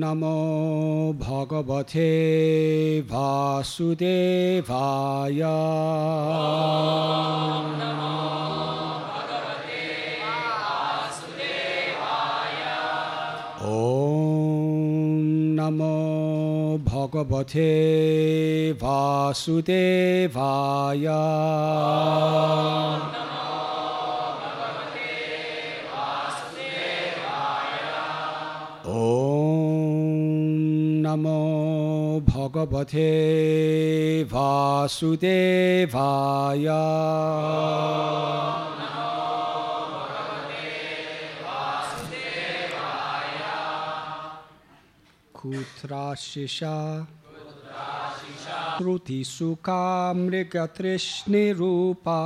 Namo Bhagavate Vasudevaya. Om Namo Bhagavate Vasudevaya. Om Namo Bhagavate Vasudevaya. Om Namo Bhagavate Vasudevaya. Kutrashisha Shruti Sukha Mriga Trishni Rupa.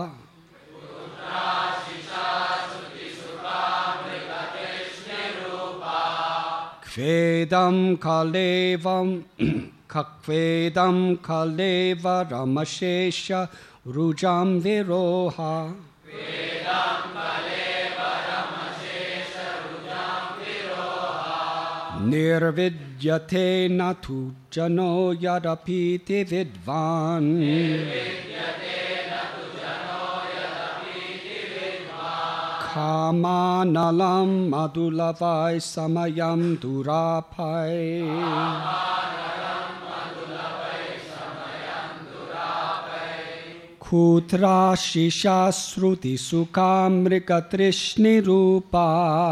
Kvedam Kalevam Kakvedam Kaleva Ramashesha Rujam Viroha. Kvedam Kaleva Ramashesha Rujam Viroha. Nirvidyate Natu Jano Yadapiti Vidvan. Kamanalam Madulavai Samayam Durapai. Kutra Shisha Sruti Sukamrika Trishni Rupa.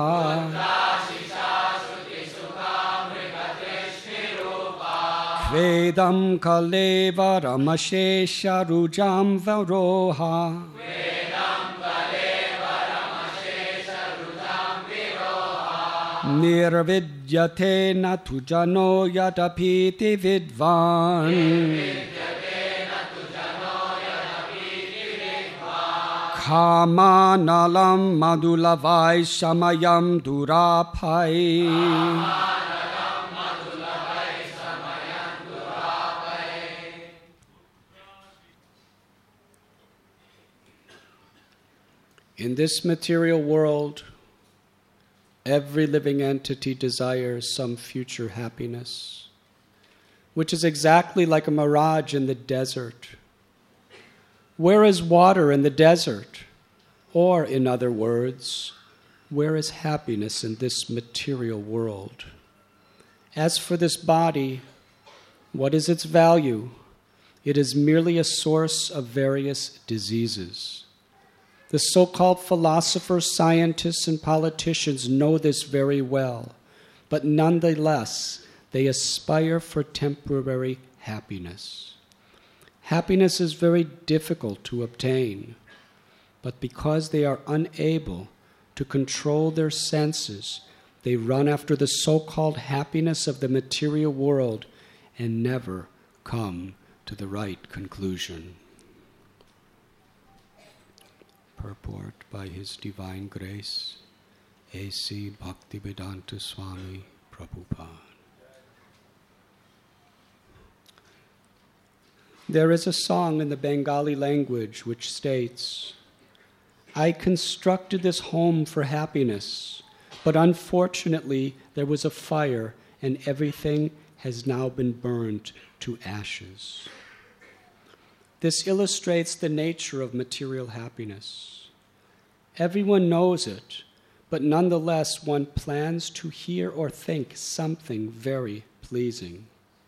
Kvedam Kaleva Ramashesha Rujam Varoha. Nirvidyate natujano yadapiti vidvan. Kamanalam madulavai samayam durapai. In this material world, every living entity desires some future happiness, which is exactly like a mirage in the desert. Where is water in the desert? Or, in other words, where is happiness in this material world? As for this body, what is its value? It is merely a source of various diseases. The so-called philosophers, scientists, and politicians know this very well, but nonetheless, they aspire for temporary happiness. Happiness is very difficult to obtain, but because they are unable to control their senses, they run after the so-called happiness of the material world and never come to the right conclusion. Purport by His Divine Grace, A.C. Bhaktivedanta Swami Prabhupada. There is a song in the Bengali language which states, I constructed this home for happiness, but unfortunately there was a fire and everything has now been burned to ashes. This illustrates the nature of material happiness. Everyone knows it, but nonetheless one plans to hear or think something very pleasing.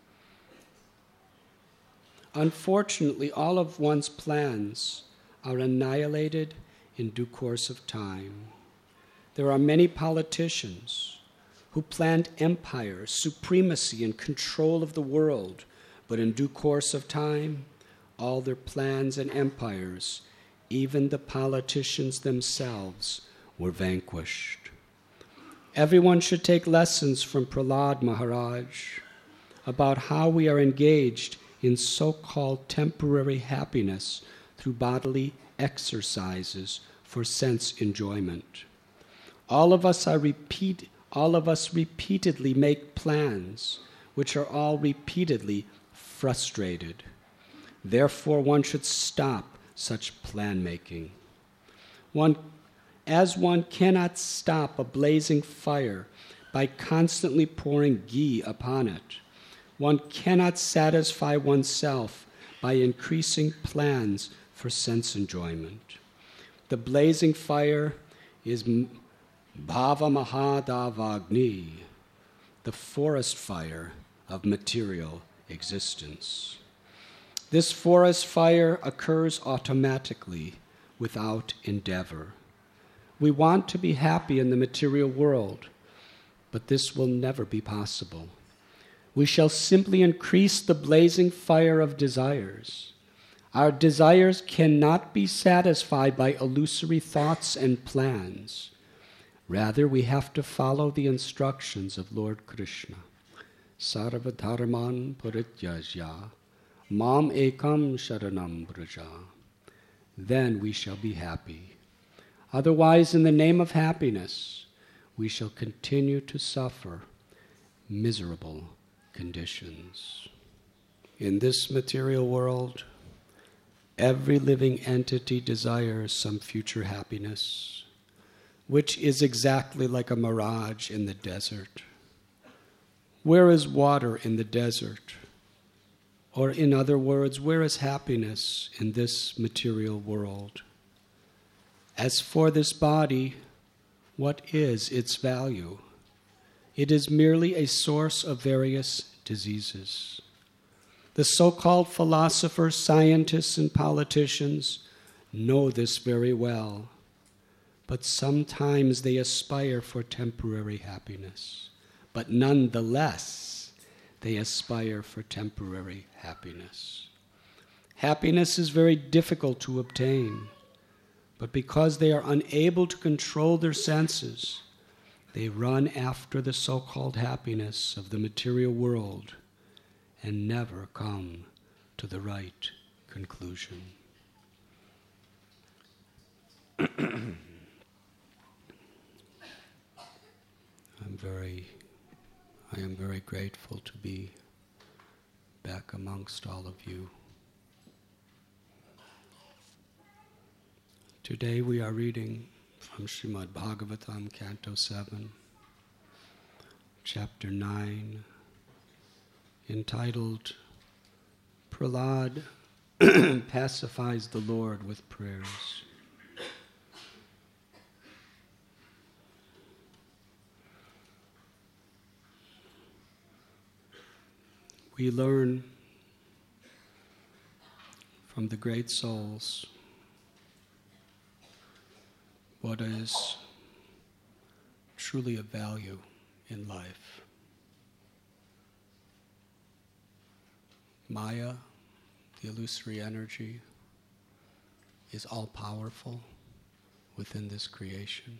Unfortunately, all of one's plans are annihilated in due course of time. There are many politicians who planned empires, supremacy, and control of the world, but in due course of time, all their plans and empires, even the politicians themselves, were vanquished. Everyone should take lessons from Prahlad Maharaj about how we are engaged in so-called temporary happiness through bodily exercises for sense enjoyment. All of us repeatedly make plans which are all repeatedly frustrated. Therefore, one should stop such plan-making. As one cannot stop a blazing fire by constantly pouring ghee upon it. One cannot satisfy oneself by increasing plans for sense enjoyment. The blazing fire is Bhava Mahadavagni, the forest fire of material existence. This forest fire occurs automatically, without endeavor. We want to be happy in the material world, but this will never be possible. We shall simply increase the blazing fire of desires. Our desires cannot be satisfied by illusory thoughts and plans. Rather, we have to follow the instructions of Lord Krishna. Sarva dharman parityajya, mam ekam sharanam braja. Then we shall be happy. Otherwise, in the name of happiness, we shall continue to suffer miserable conditions. In this material world, every living entity desires some future happiness, which is exactly like a mirage in the desert. Where is water in the desert? Or in other words, where is happiness in this material world? As for this body, what is its value? It is merely a source of various diseases. The so-called philosophers, scientists, and politicians know this very well, but sometimes they aspire for temporary happiness. But nonetheless, they aspire for temporary happiness. Happiness is very difficult to obtain, but because they are unable to control their senses, they run after the so-called happiness of the material world and never come to the right conclusion. I am very grateful to be back amongst all of you. Today we are reading from Srimad Bhagavatam, Canto 7, Chapter 9, entitled Prahlad Pacifies the Lord with Prayers. We learn from the great souls what is truly of value in life. Maya, the illusory energy, is all-powerful within this creation.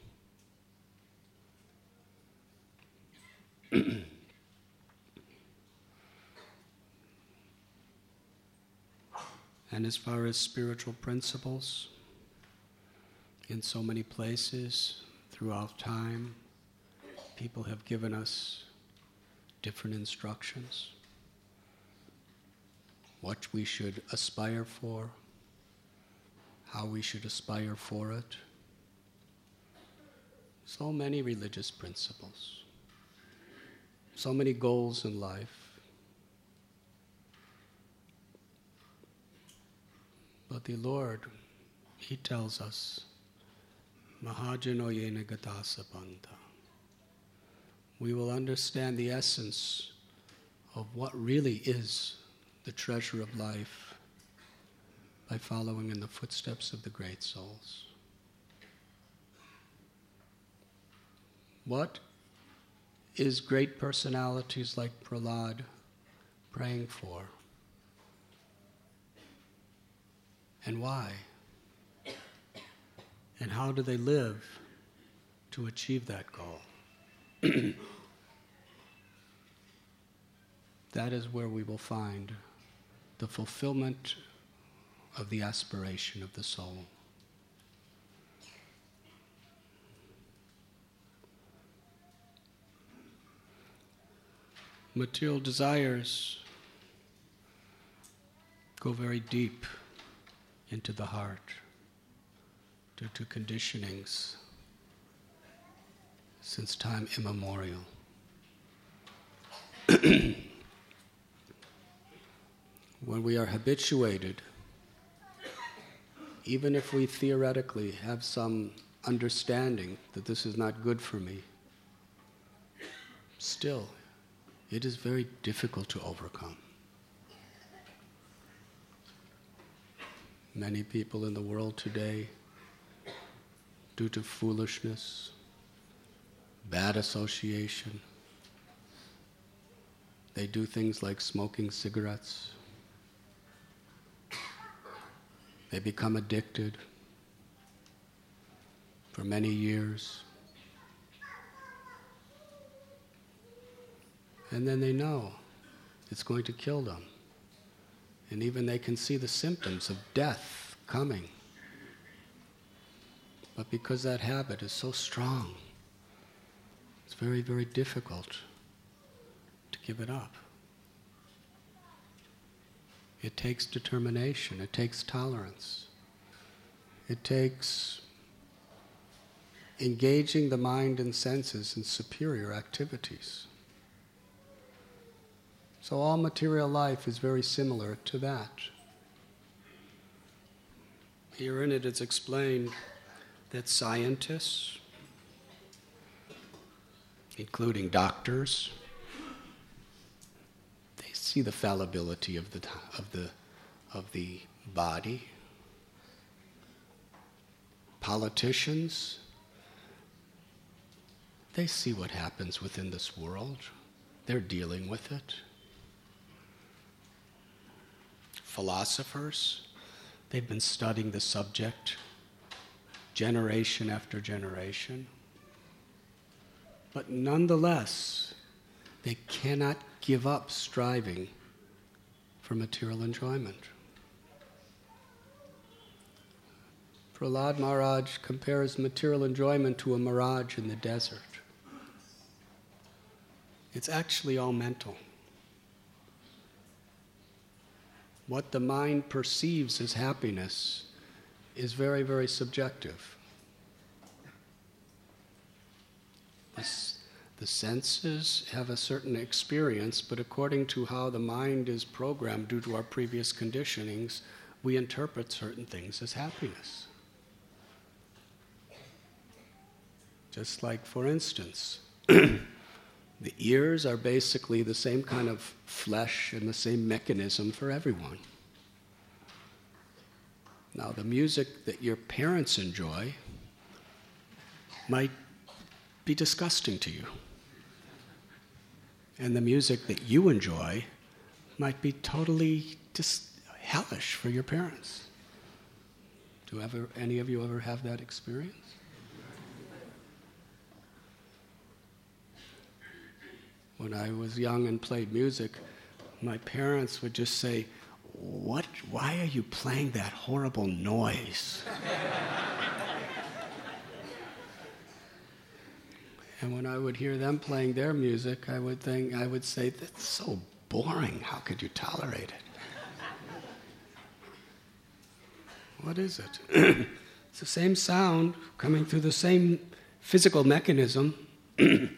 And as far as spiritual principles, in so many places throughout time, people have given us different instructions. What we should aspire for, how we should aspire for it. So many religious principles, so many goals in life. But the Lord, He tells us, Mahajano yena gatasa panta. We will understand the essence of what really is the treasure of life by following in the footsteps of the great souls. What is great personalities like Prahlad praying for? And why? And how do they live to achieve that goal? That is where we will find the fulfillment of the aspiration of the soul. Material desires go very deep into the heart due to conditionings since time immemorial. when we are habituated, even if we theoretically have some understanding that this is not good for me, still, it is very difficult to overcome. Many people in the world today, due to foolishness, bad association, they do things like smoking cigarettes. They become addicted for many years. And then they know it's going to kill them. And even they can see the symptoms of death coming. But because that habit is so strong, it's very, very difficult to give it up. It takes determination, it takes tolerance. It takes engaging the mind and senses in superior activities. So all material life is very similar to that. Here in it, it's explained that scientists, including doctors, they see the fallibility of the body. Politicians, they see what happens within this world. They're dealing with it. Philosophers, they've been studying the subject generation after generation. But nonetheless, they cannot give up striving for material enjoyment. Prahlad Maharaj compares material enjoyment to a mirage in the desert. It's actually all mental. What the mind perceives as happiness is very, very subjective. The senses have a certain experience, but according to how the mind is programmed due to our previous conditionings, we interpret certain things as happiness. Just like, for instance, the ears are basically the same kind of flesh and the same mechanism for everyone. Now, the music that your parents enjoy might be disgusting to you. And the music that you enjoy might be totally just hellish for your parents. Do any of you ever have that experience? When I was young and played music, my parents would just say, why are you playing that horrible noise? And when I would hear them playing their music, I would say, that's so boring. How could you tolerate it? What is it? It's the same sound coming through the same physical mechanism. The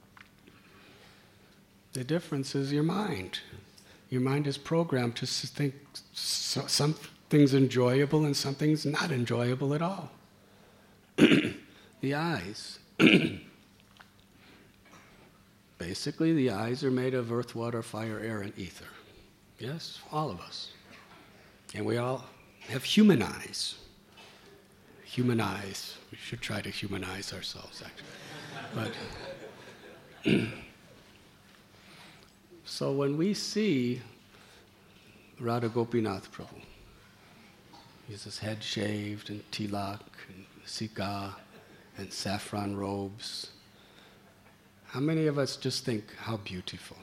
difference is your mind. Your mind is programmed to think something's enjoyable and something's not enjoyable at all. The eyes. Basically, the eyes are made of earth, water, fire, air, and ether. Yes, all of us. And we all have human eyes. Human eyes. We should try to humanize ourselves, actually. But so when we see Radha Gopinath Prabhu, he's his head shaved and tilak and sika and saffron robes, how many of us just think, how beautiful?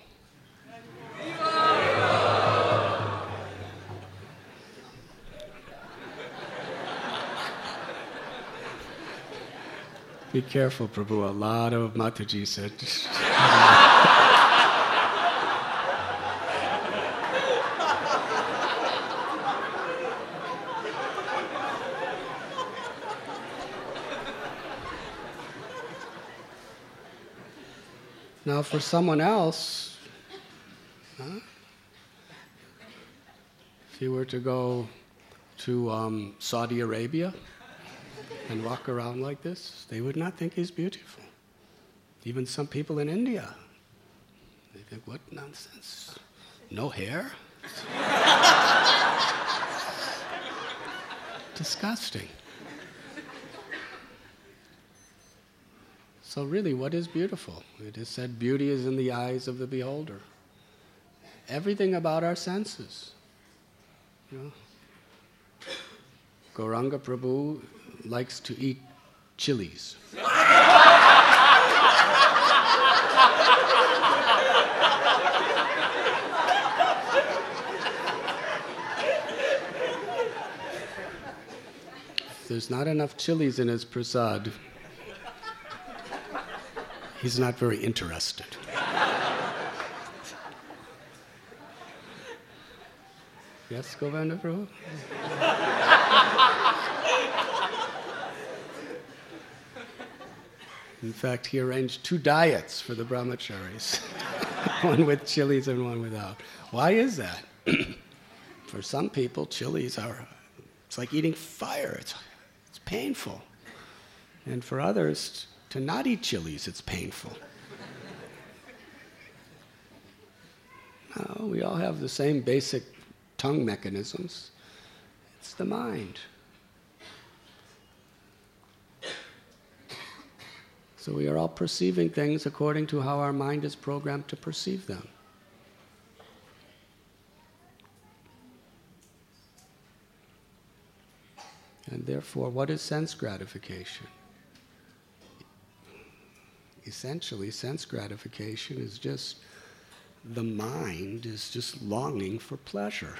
Be careful, Prabhu. A lot of Mataji said. Now, for someone else, Huh? If you were to go to Saudi Arabia and walk around like this, they would not think he's beautiful. Even some people in India, they think, what nonsense? No hair? Disgusting. So really, what is beautiful? It is said beauty is in the eyes of the beholder. Everything about our senses. You know? Gauranga Prabhu likes to eat chilies. If there's not enough chilies in his prasad, he's not very interested. Yes, Govinda Prabhu? In fact, he arranged 2 diets for the brahmacharis, one with chilies and one without. Why is that? For some people, chilies it's like eating fire. It's painful. And for others, to not eat chilies, it's painful. No, we all have the same basic tongue mechanisms. It's the mind. So we are all perceiving things according to how our mind is programmed to perceive them. And therefore, what is sense gratification? Essentially, sense gratification is just the mind is just longing for pleasure.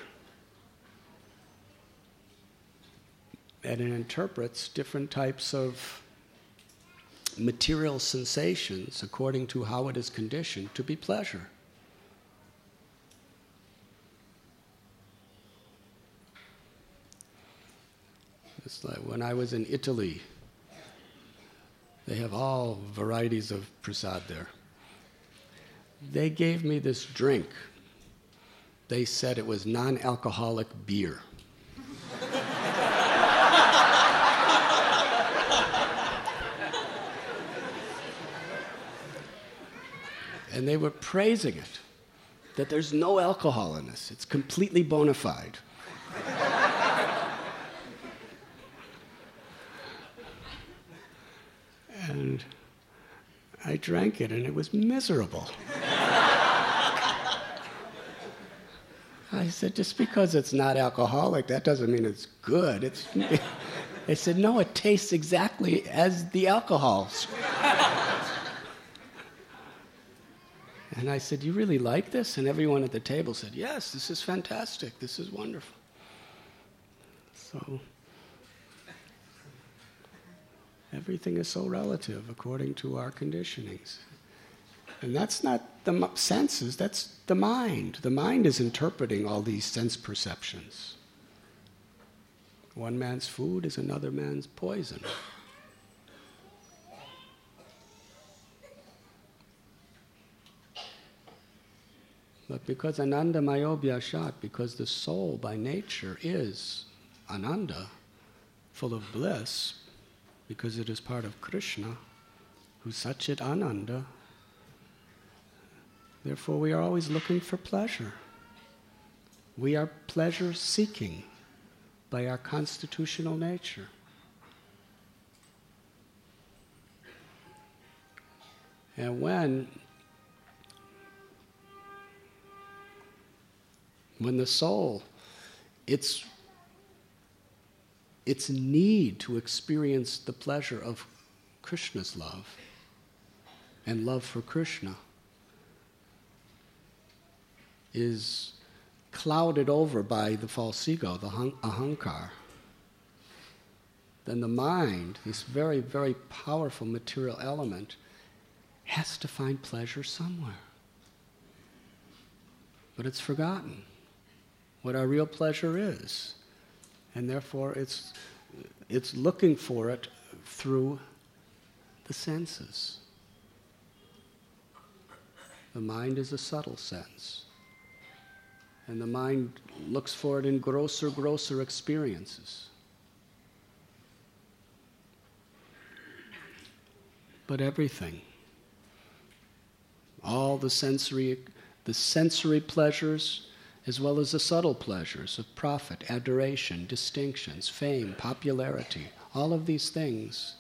And it interprets different types of material sensations according to how it is conditioned to be pleasure. It's like when I was in Italy, they have all varieties of prasad there. They gave me this drink. They said it was non-alcoholic beer. And they were praising it, that there's no alcohol in this. It's completely bona fide. And I drank it, and it was miserable. I said, just because it's not alcoholic, that doesn't mean it's good. They said, no, it tastes exactly as the alcohol. And I said, you really like this? And everyone at the table said, yes, this is fantastic. This is wonderful. So everything is so relative according to our conditionings. And that's not the senses, that's the mind. The mind is interpreting all these sense perceptions. One man's food is another man's poison. But because Ananda Mayobhyashat, because the soul by nature is Ananda, full of bliss, because it is part of Krishna, who's Satchit Ananda, therefore we are always looking for pleasure. We are pleasure-seeking by our constitutional nature. And when the soul, its need to experience the pleasure of Krishna's love and love for Krishna is clouded over by the false ego, the ahankar, then the mind, this very, very powerful material element, has to find pleasure somewhere. But it's forgotten what our real pleasure is. And therefore it's looking for it through the senses. The mind is a subtle sense. And the mind looks for it in grosser experiences. But everything, all the sensory pleasures, as well as the subtle pleasures of profit, adoration, distinctions, fame, popularity, all of these things.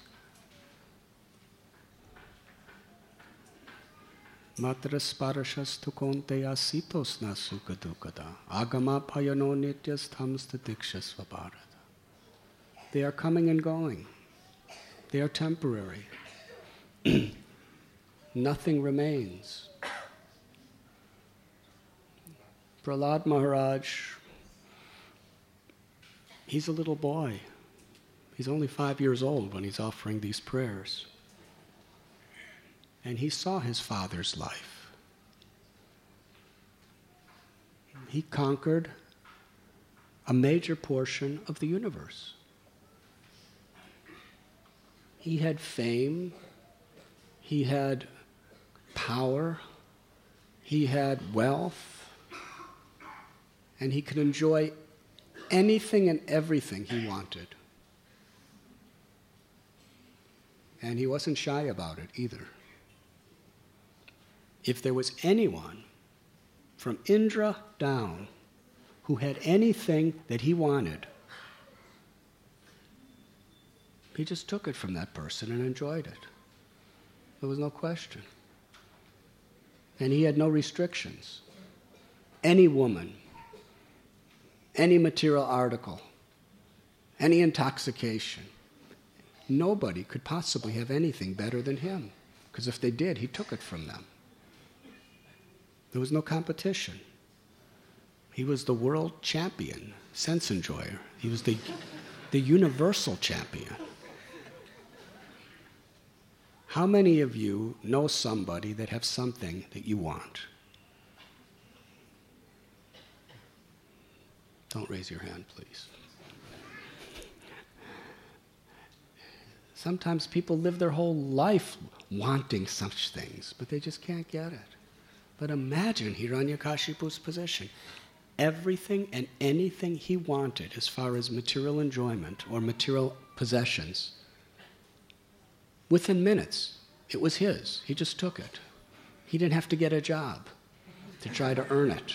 Matra sparashastu konteya sitos na sukha dukkada agama payano nityas tamsta dikshasva bharata. They are coming and going. They are temporary. Nothing remains. Prahlad Maharaj, he's a little boy. He's only 5 years old when he's offering these prayers. And he saw his father's life. He conquered a major portion of the universe. He had fame, he had power, he had wealth, and he could enjoy anything and everything he wanted. And he wasn't shy about it either. If there was anyone from Indra down who had anything that he wanted, he just took it from that person and enjoyed it. There was no question. And he had no restrictions. Any woman, any material article, any intoxication, nobody could possibly have anything better than him. Because if they did, he took it from them. There was no competition. He was the world champion, sense enjoyer. He was the universal champion. How many of you know somebody that have something that you want? Don't raise your hand, please. Sometimes people live their whole life wanting such things, but they just can't get it. But imagine Hiranyakashipu's position. Everything and anything he wanted as far as material enjoyment or material possessions, within minutes, it was his. He just took it. He didn't have to get a job to try to earn it.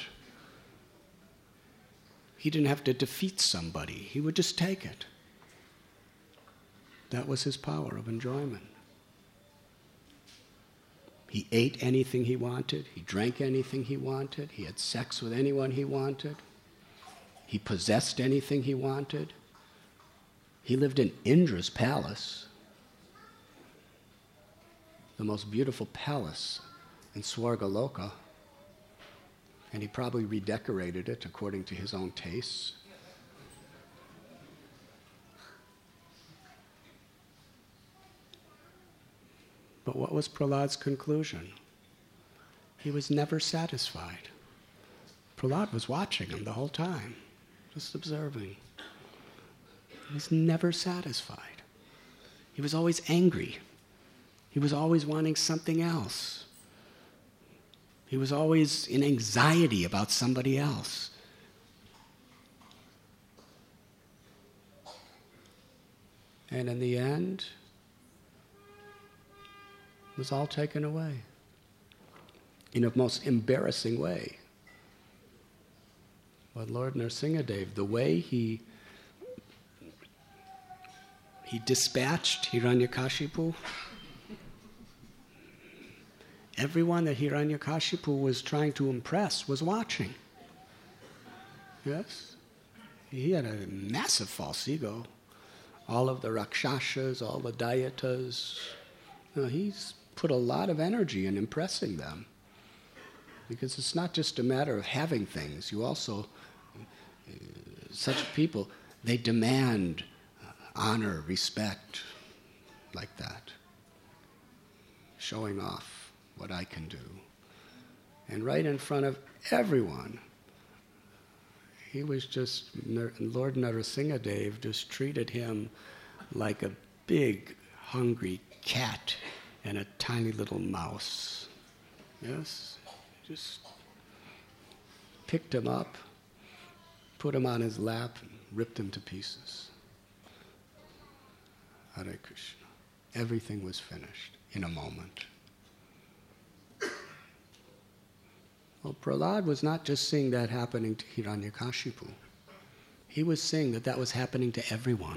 He didn't have to defeat somebody. He would just take it. That was his power of enjoyment. He ate anything he wanted. He drank anything he wanted. He had sex with anyone he wanted. He possessed anything he wanted. He lived in Indra's palace, the most beautiful palace in Swargaloka, and he probably redecorated it according to his own tastes. But what was Prahlad's conclusion? He was never satisfied. Prahlad was watching him the whole time, just observing. He was never satisfied. He was always angry. He was always wanting something else. He was always in anxiety about somebody else. And in the end, it was all taken away in a most embarrassing way. But Lord Nrsingadev, the way he dispatched Hiranyakashipu, everyone that Hiranyakashipu was trying to impress was watching. Yes? He had a massive false ego. All of the Rakshasas, all the Dayatas, he's put a lot of energy in impressing them. Because it's not just a matter of having things. You also, such people, they demand honor, respect, like that. Showing off what I can do. And right in front of everyone, he was just, Lord Nrsingadev just treated him like a big, hungry cat and a tiny little mouse. Yes? Just picked him up, put him on his lap, and ripped him to pieces. Hare Krishna. Everything was finished in a moment. Well, Prahlad was not just seeing that happening to Hiranyakashipu. He was seeing that that was happening to everyone.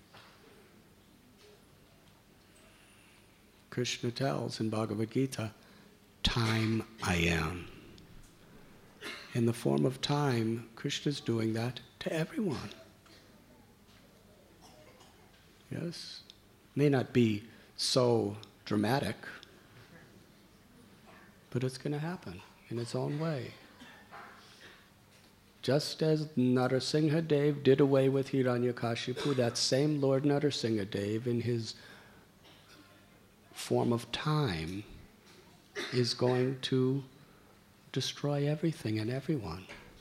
Krishna tells in Bhagavad Gita, time I am. In the form of time, Krishna's doing that to everyone. Yes? May not be so dramatic, but it's going to happen in its own way. Just as Narasimha Dev did away with Hiranyakashipu, that same Lord Narasimha Dev, in his form of time, is going to destroy everything and everyone.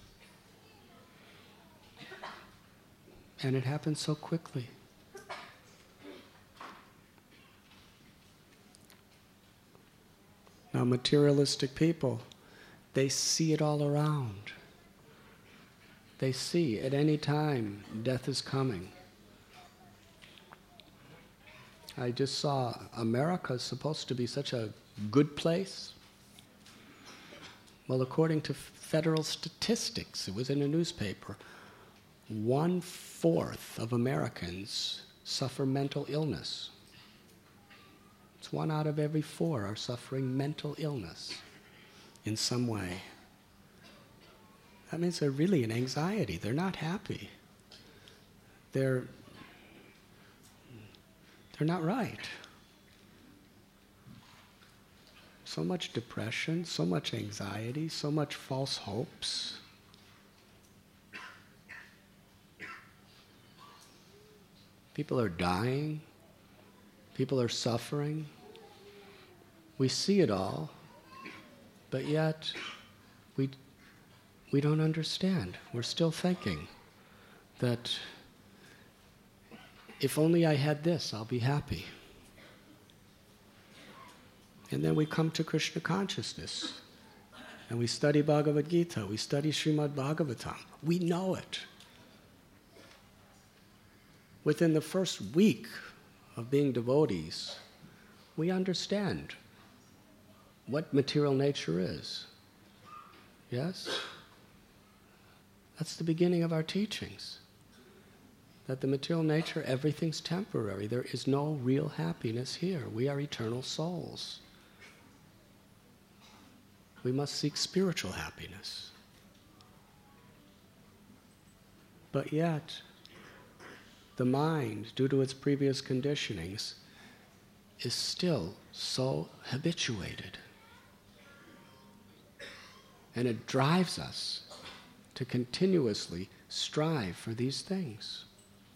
And it happens so quickly. Now, materialistic people, they see it all around. They see at any time death is coming. I just saw America is supposed to be such a good place. Well, according to federal statistics, it was in a newspaper, 1/4 of Americans suffer mental illness. It's 1 out of every 4 are suffering mental illness in some way. That means they're really in anxiety. They're not happy. They're not right. So much depression, so much anxiety, so much false hopes. People are dying. People are suffering. We see it all, but yet we don't understand. We're still thinking that if only I had this, I'll be happy. And then we come to Krishna consciousness, and we study Bhagavad Gita, we study Srimad Bhagavatam. We know it. Within the first week of being devotees, we understand what material nature is. Yes? That's the beginning of our teachings. That the material nature, everything's temporary. There is no real happiness here. We are eternal souls. We must seek spiritual happiness. But yet, the mind, due to its previous conditionings, is still so habituated. And it drives us to continuously strive for these things.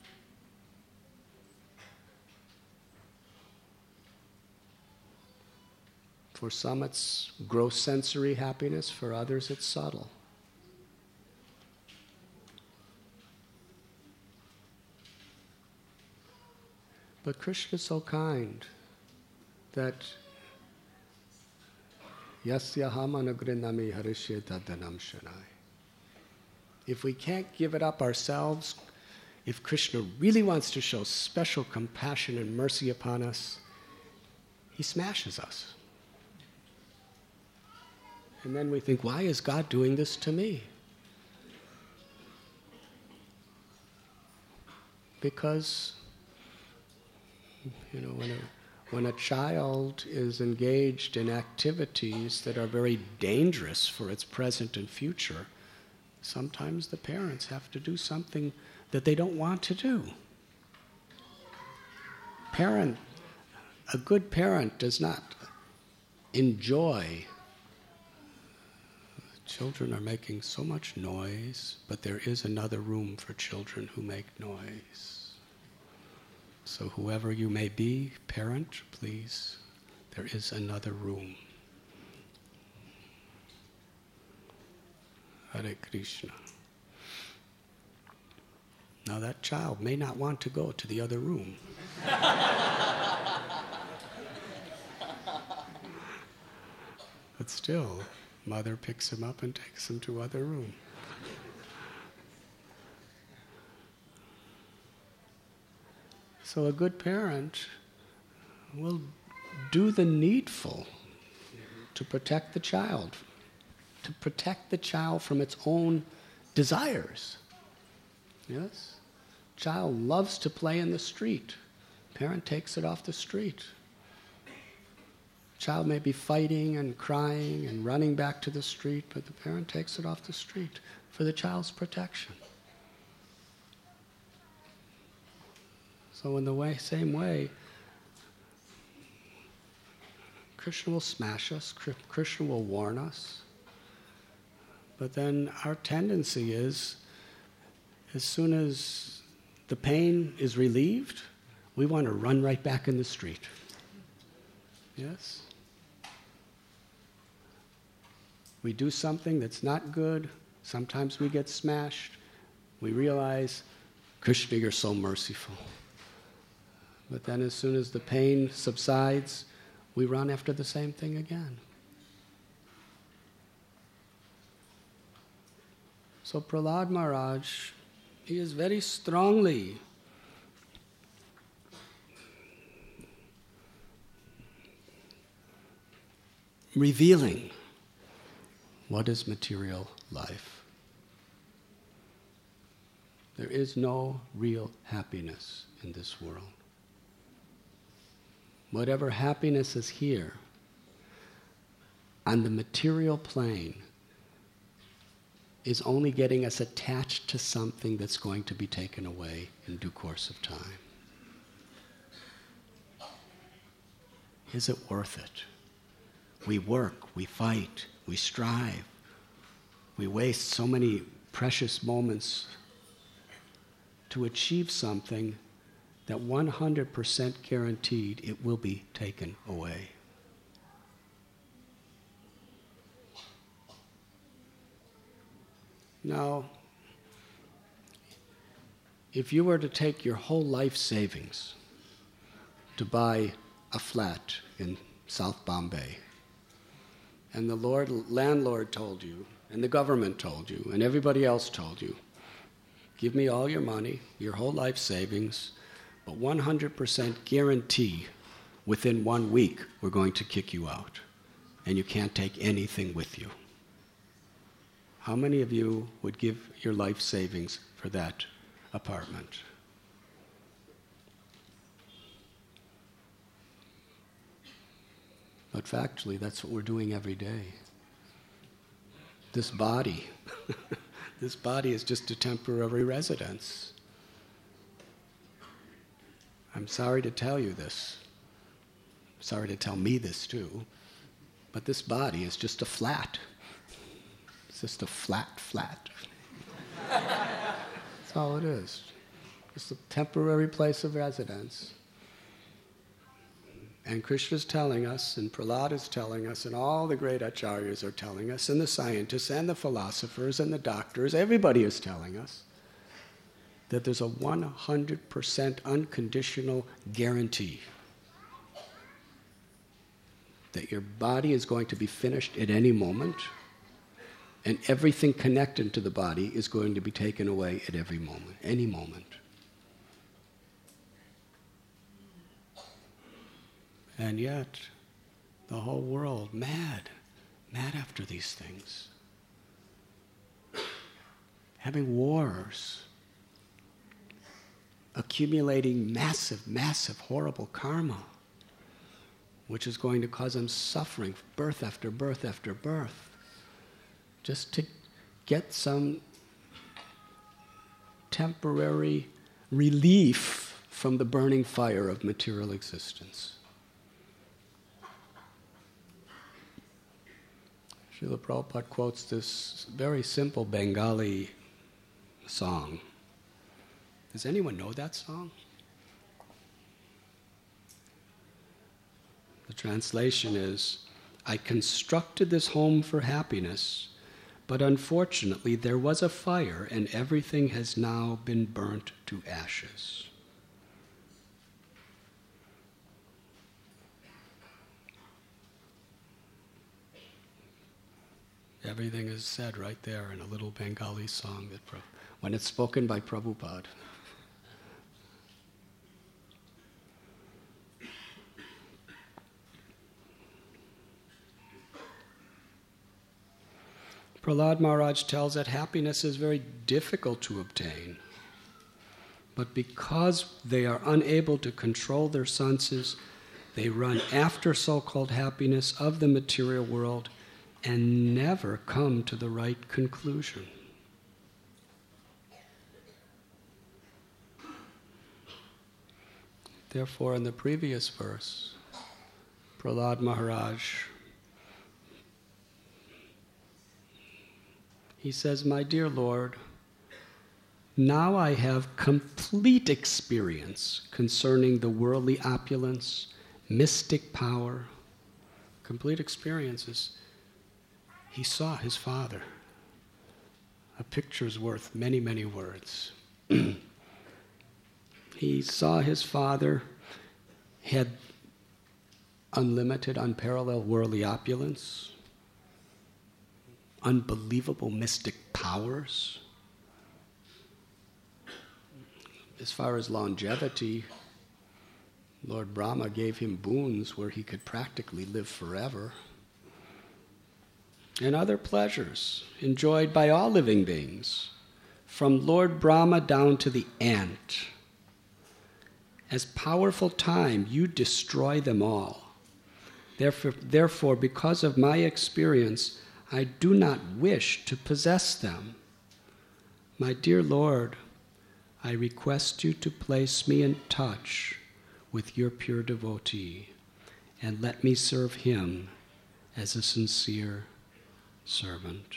For some it's gross sensory happiness, for others it's subtle. But Krishna is so kind that yasyaham anagrinami harishye tadanam shanai. If we can't give it up ourselves, if Krishna really wants to show special compassion and mercy upon us, he smashes us. And then we think, why is God doing this to me? Because, when a child is engaged in activities that are very dangerous for its present and future, sometimes the parents have to do something that they don't want to do. A good parent does not enjoy. Children are making so much noise, but there is another room for children who make noise. So whoever you may be, parent, please, there is another room. Hare Krishna. Now that child may not want to go to the other room. But still, mother picks him up and takes him to other room. So a good parent will do the needful to protect the child from its own desires. Yes? Child loves to play in the street. Parent takes it off the street. Child may be fighting and crying and running back to the street, but the parent takes it off the street for the child's protection. So in the same way, Krishna will smash us, Krishna will warn us, but then our tendency is, as soon as the pain is relieved, we want to run right back in the street. Yes? We do something that's not good. Sometimes we get smashed. We realize, Krishna, you're so merciful. But then as soon as the pain subsides, we run after the same thing again. So Prahlad Maharaj, he is very strongly revealing what is material life. There is no real happiness in this world. Whatever happiness is here, on the material plane, is only getting us attached to something that's going to be taken away in due course of time. Is it worth it? We work, we fight, we strive. We waste so many precious moments to achieve something that 100% guaranteed it will be taken away. Now, if you were to take your whole life savings to buy a flat in South Bombay, and the landlord told you, and the government told you, and everybody else told you, give me all your money, your whole life savings, but 100% guarantee within 1 week we're going to kick you out, and you can't take anything with you. How many of you would give your life savings for that apartment? But factually, that's what we're doing every day. This body, this body is just a temporary residence. I'm sorry to tell you this. I'm sorry to tell me this too. But this body is just a flat. It's just a flat. That's all it is. It's a temporary place of residence. And Krishna's telling us, and Prahlad is telling us, and all the great acharyas are telling us, and the scientists, and the philosophers, and the doctors, everybody is telling us that there's a 100% unconditional guarantee that your body is going to be finished at any moment, and everything connected to the body is going to be taken away at every moment, any moment. And yet, the whole world, mad after these things. Having wars, accumulating massive, horrible karma, which is going to cause them suffering, birth after birth after birth, just to get some temporary relief from the burning fire of material existence. Srila Prabhupada quotes this very simple Bengali song. Does anyone know that song? The translation is, I constructed this home for happiness, but unfortunately there was a fire and everything has now been burnt to ashes. Everything is said right there in a little Bengali song that when it's spoken by Prabhupada. Prahlad Maharaj tells that happiness is very difficult to obtain. But because they are unable to control their senses, they run after so-called happiness of the material world and never come to the right conclusion. Therefore, in the previous verse, Prahlad Maharaj, he says, "My dear Lord, now I have complete experience concerning the worldly opulence, mystic power." Complete experiences. He saw his father. A picture's worth many, many words. He saw his father had unlimited, unparalleled worldly opulence, unbelievable mystic powers. As far as longevity, Lord Brahma gave him boons where he could practically live forever. And other pleasures enjoyed by all living beings, from Lord Brahma down to the ant. As powerful time, you destroy them all. Therefore, because of my experience, I do not wish to possess them. My dear Lord, I request you to place me in touch with your pure devotee and let me serve him as a sincere servant.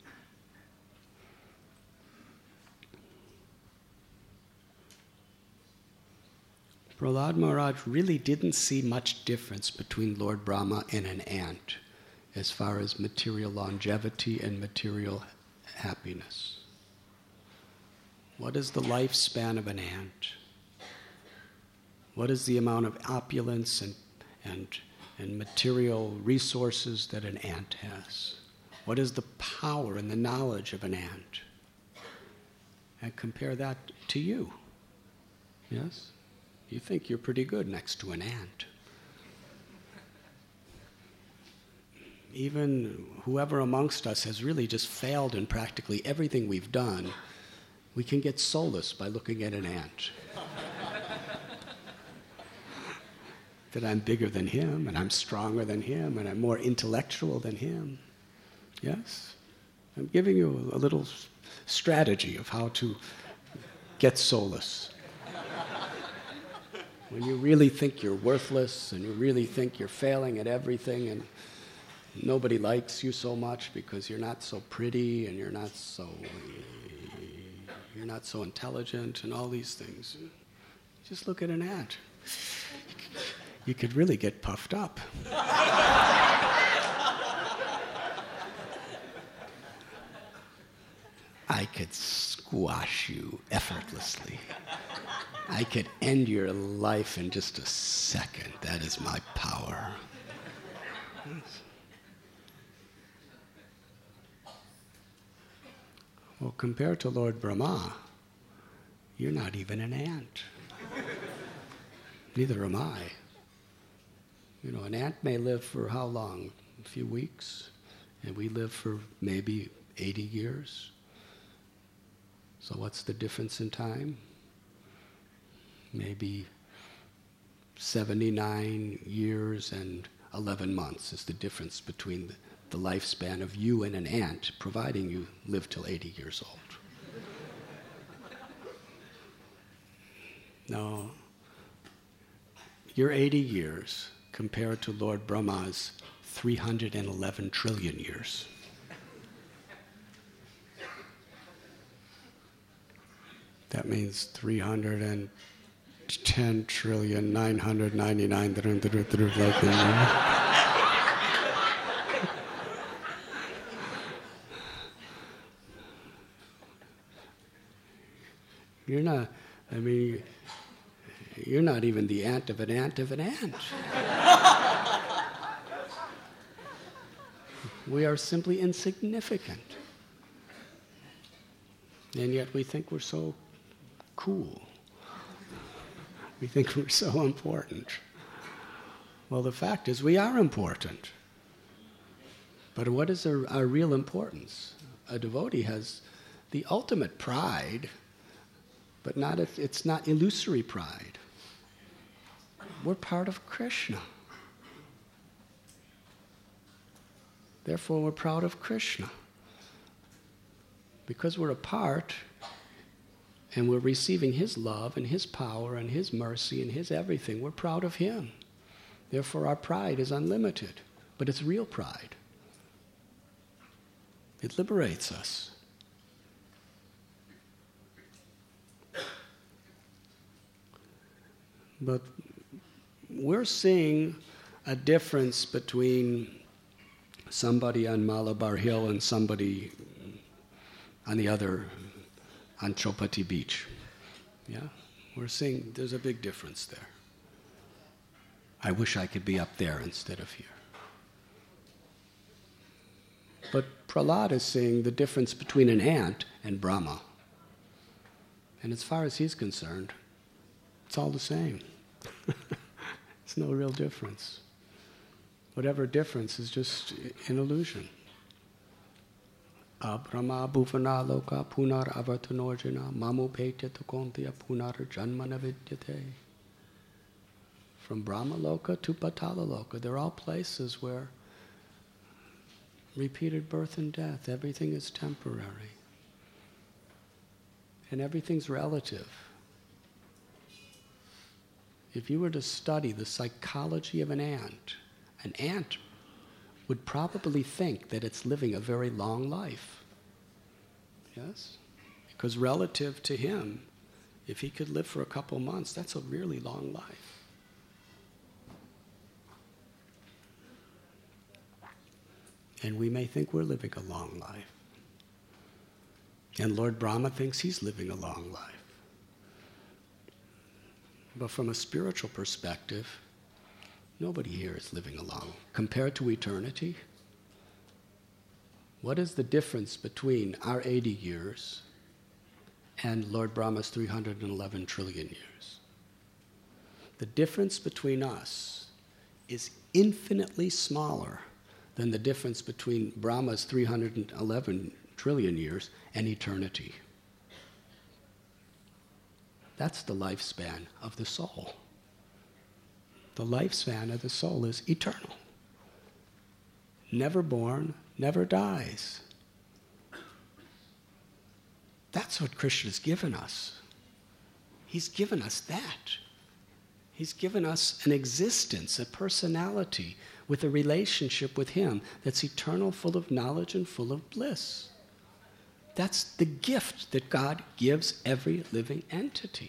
Prahlad Maharaj really didn't see much difference between Lord Brahma and an ant as far as material longevity and material happiness. What is the lifespan of an ant? What is the amount of opulence and material resources that an ant has? What is the power and the knowledge of an ant? And compare that to you. Yes? You think you're pretty good next to an ant. Even whoever amongst us has really just failed in practically everything we've done, we can get solace by looking at an ant. That I'm bigger than him, and I'm stronger than him, and I'm more intellectual than him. Yes? I'm giving you a little strategy of how to get solace. When you really think you're worthless, and you really think you're failing at everything, and nobody likes you so much because you're not so pretty, and you're not so intelligent, and all these things. Just look at an ant. You could really get puffed up. I could squash you effortlessly. I could end your life in just a second. That is my power. Well, compared to Lord Brahma, you're not even an ant. Neither am I. You know, an ant may live for how long? A few weeks? And we live for maybe 80 years. So what's the difference in time? Maybe 79 years and 11 months is the difference between the lifespan of you and an ant, providing you live till 80 years old. No. Your 80 years compared to Lord Brahma's 311 trillion years. That means 310 trillion 999. You're not, you're not even the ant of an ant of an ant. We are simply insignificant. And yet we think we're so cool. We think we're so important. Well, the fact is we are important. But what is our real importance? a devotee has the ultimate pride, but it's not illusory pride. We're part of Krishna. Therefore, we're proud of Krishna. Because we're a part, and we're receiving His love and His power and His mercy and His everything, we're proud of Him. Therefore, our pride is unlimited. But it's real pride. It liberates us. But we're seeing a difference between somebody on Malabar Hill and somebody on the other, on Chopati Beach. Yeah? We're seeing there's a big difference there. I wish I could be up there instead of here. But Prahlad is seeing the difference between an ant and Brahma. And as far as he's concerned, it's all the same. It's no real difference. Whatever difference is just an illusion. Brahma bhuvana loka punar avartanorjana mamupetya tukontya punar janmana vidyate. From Brahma Loka to Patala Loka, they're all places where repeated birth and death, everything is temporary. And everything's relative. If you were to study the psychology of an ant would probably think that it's living a very long life. Yes? Because relative to him, if he could live for a couple months, that's a really long life. And we may think we're living a long life. And Lord Brahma thinks he's living a long life. But from a spiritual perspective, nobody here is living a long. Compared to eternity, what is the difference between our 80 years and Lord Brahma's 311 trillion years? The difference between us is infinitely smaller than the difference between Brahma's 311 trillion years and eternity. That's the lifespan of the soul. The lifespan of the soul is eternal. Never born, never dies. That's what Krishna's given us. He's given us that. He's given us an existence, a personality, with a relationship with Him that's eternal, full of knowledge and full of bliss. That's the gift that God gives every living entity.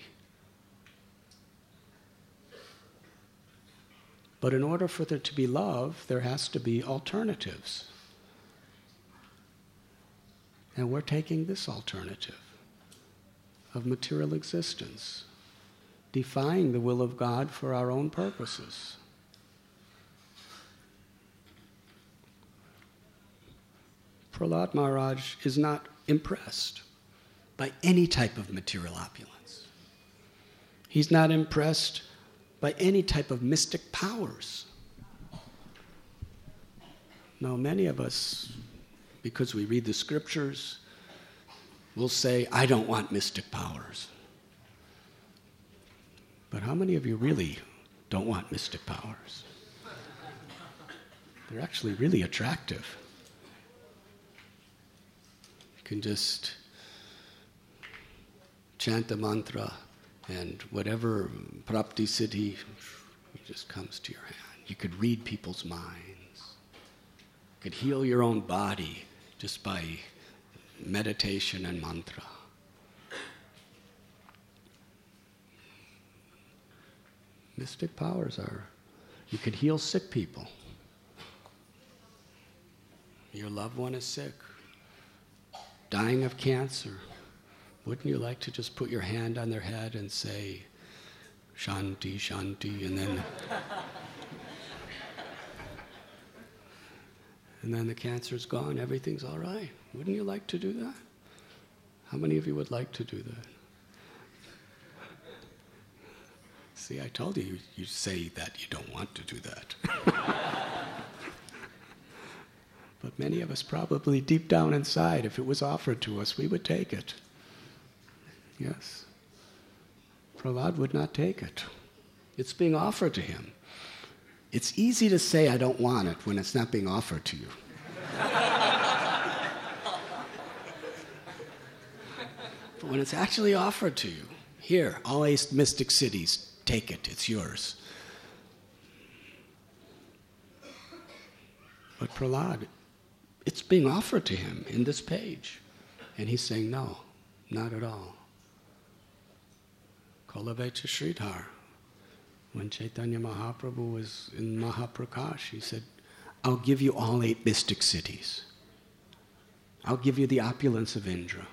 But in order for there to be love, there has to be alternatives. And we're taking this alternative of material existence, defying the will of God for our own purposes. Prahlad Maharaj is not impressed by any type of material opulence. He's not impressed by any type of mystic powers. Now, many of us, because we read the scriptures, will say, I don't want mystic powers. But how many of you really don't want mystic powers? They're actually really attractive. You can just chant a mantra and whatever prapti siddhi just comes to your hand. You could read people's minds. You could heal your own body just by meditation and mantra. Mystic powers are, you could heal sick people. Your loved one is sick, dying of cancer. Wouldn't you like to just put your hand on their head and say, Shanti, Shanti, and then the cancer's gone, everything's all right. Wouldn't you like to do that? How many of you would like to do that? See, I told you, you say that you don't want to do that. But many of us probably deep down inside, if it was offered to us, we would take it. Yes. Prahlad would not take it. It's being offered to him. It's easy to say I don't want it when it's not being offered to you. But when it's actually offered to you, here, all 8 mystic cities, take it, it's yours. But Prahlad, it's being offered to him in this page. And he's saying, no, not at all. Kolavecha Sridhar, when Chaitanya Mahaprabhu was in Mahaprakash, he said, I'll give you all 8 mystic cities. I'll give you the opulence of Indra.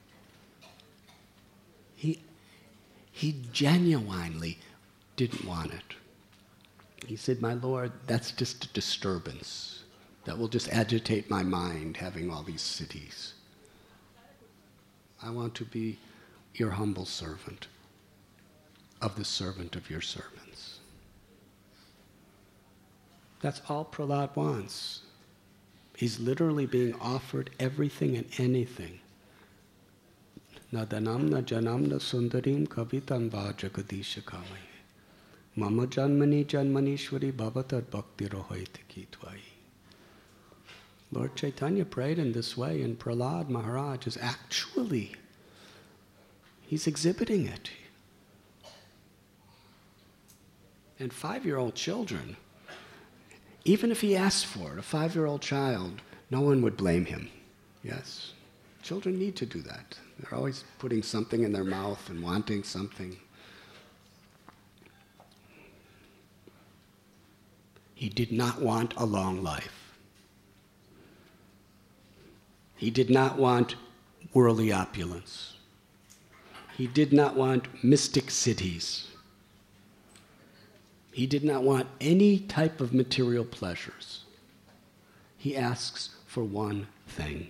He genuinely didn't want it. He said, my Lord, that's just a disturbance. That will just agitate my mind, having all these cities. I want to be your humble servant of the servant of your servants. That's all Prahlad wants. He's literally being offered everything and anything. Nadanamna janamna sundarim kavitam va jagadisha kamai. Mama janmani janmanishwari bhavatad bhakti rohaita kitvai. Lord Chaitanya prayed in this way, and Prahlad Maharaj is actually, he's exhibiting it. And 5-year-old children, even if he asked for it, a 5-year-old child, no one would blame him. Yes? Children need to do that. They're always putting something in their mouth and wanting something. He did not want a long life. He did not want worldly opulence. He did not want mystic cities. He did not want any type of material pleasures. He asks for one thing.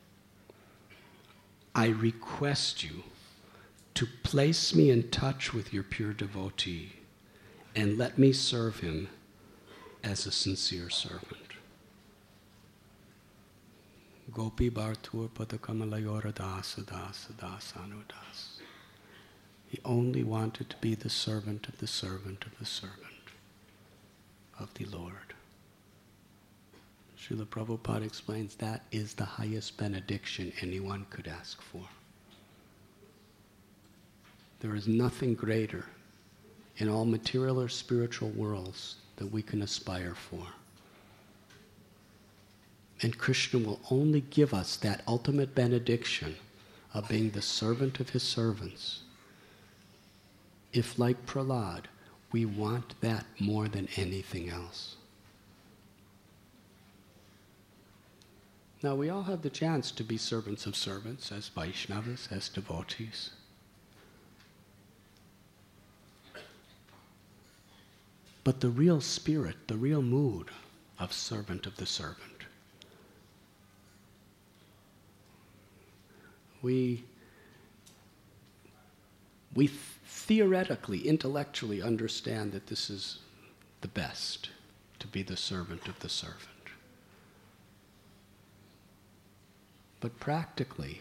I request you to place me in touch with your pure devotee and let me serve him as a sincere servant. Gopi Bhartur Padakamalayora Dasa Dasa Dasanudas. He only wanted to be the servant of the servant of the servant of the Lord. Srila Prabhupada explains that is the highest benediction anyone could ask for. There is nothing greater in all material or spiritual worlds that we can aspire for. And Krishna will only give us that ultimate benediction of being the servant of his servants if, like Prahlad, we want that more than anything else. Now, we all have the chance to be servants of servants, as Vaishnavas, as devotees. But the real spirit, the real mood of servant of the servant, we theoretically, intellectually understand that this is the best, to be the servant of the servant. But practically,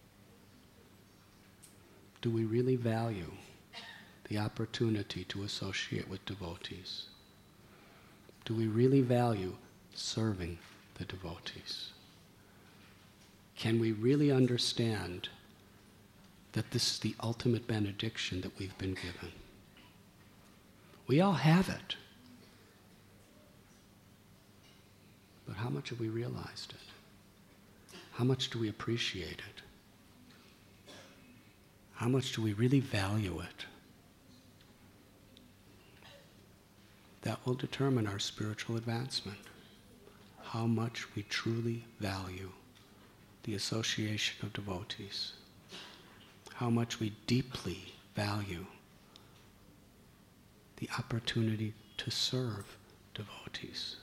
do we really value the opportunity to associate with devotees? Do we really value serving the devotees? Can we really understand that this is the ultimate benediction that we've been given? We all have it. But how much have we realized it? How much do we appreciate it? How much do we really value it? That will determine our spiritual advancement. How much we truly value the association of devotees. How much we deeply value the opportunity to serve devotees.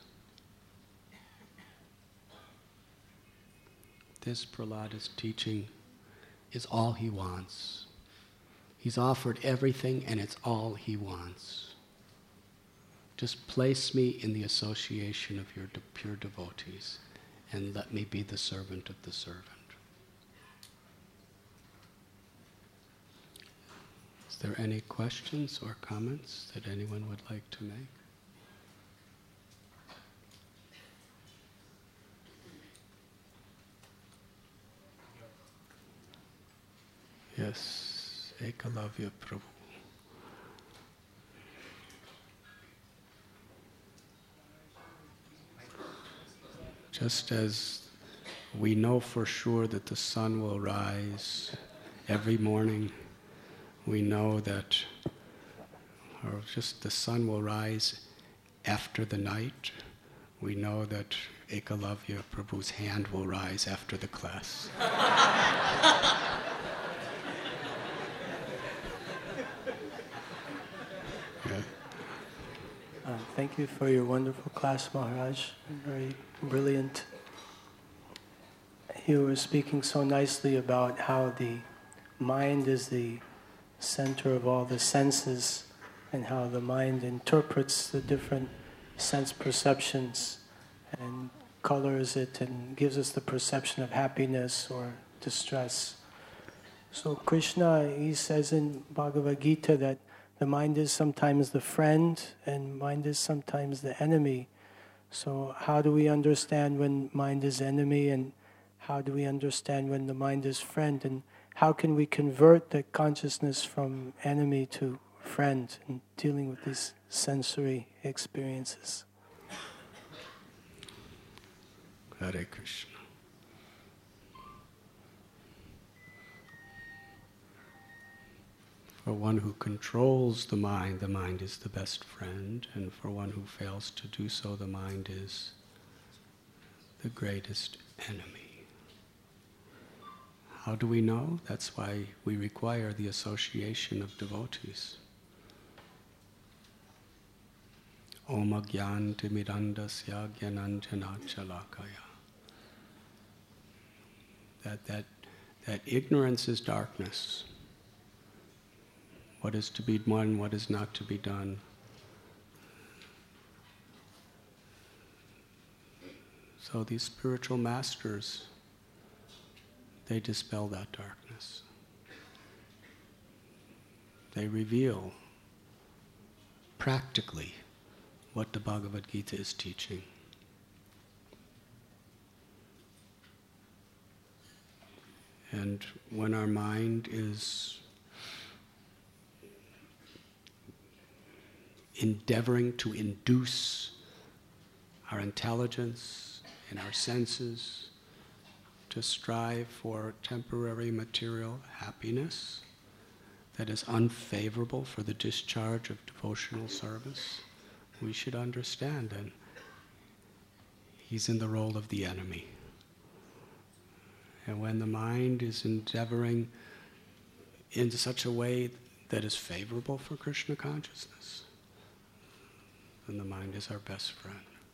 This Prahlada's teaching is all he wants. He's offered everything and it's all he wants. Just place me in the association of your pure devotees and let me be the servant of the servant. Is there any questions or comments that anyone would like to make? Yes, Ekalavya Prabhu. Just as we know for sure that the sun will rise every morning, we know that, or just the sun will rise after the night, we know that Ekalavya Prabhu's hand will rise after the class. Thank you for your wonderful class, Maharaj. Very brilliant. You were speaking so nicely about how the mind is the center of all the senses and how the mind interprets the different sense perceptions and colors it and gives us the perception of happiness or distress. So Krishna, he says in Bhagavad Gita that the mind is sometimes the friend and mind is sometimes the enemy. So how do we understand when mind is enemy, and how do we understand when the mind is friend, and how can we convert the consciousness from enemy to friend in dealing with these sensory experiences? Hare Krishna. For one who controls the mind is the best friend, and for one who fails to do so, the mind is the greatest enemy. How do we know? That's why we require the association of devotees. Om Agyanti Mirandasya Gyananjanachalakaya. That ignorance is darkness. What is to be done, what is not to be done. So these spiritual masters, they dispel that darkness. They reveal practically what the Bhagavad Gita is teaching. And when our mind is endeavoring to induce our intelligence and our senses to strive for temporary material happiness that is unfavorable for the discharge of devotional service, we should understand that he's in the role of the enemy. And when the mind is endeavoring in such a way that is favorable for Krishna consciousness, then the mind is our best friend.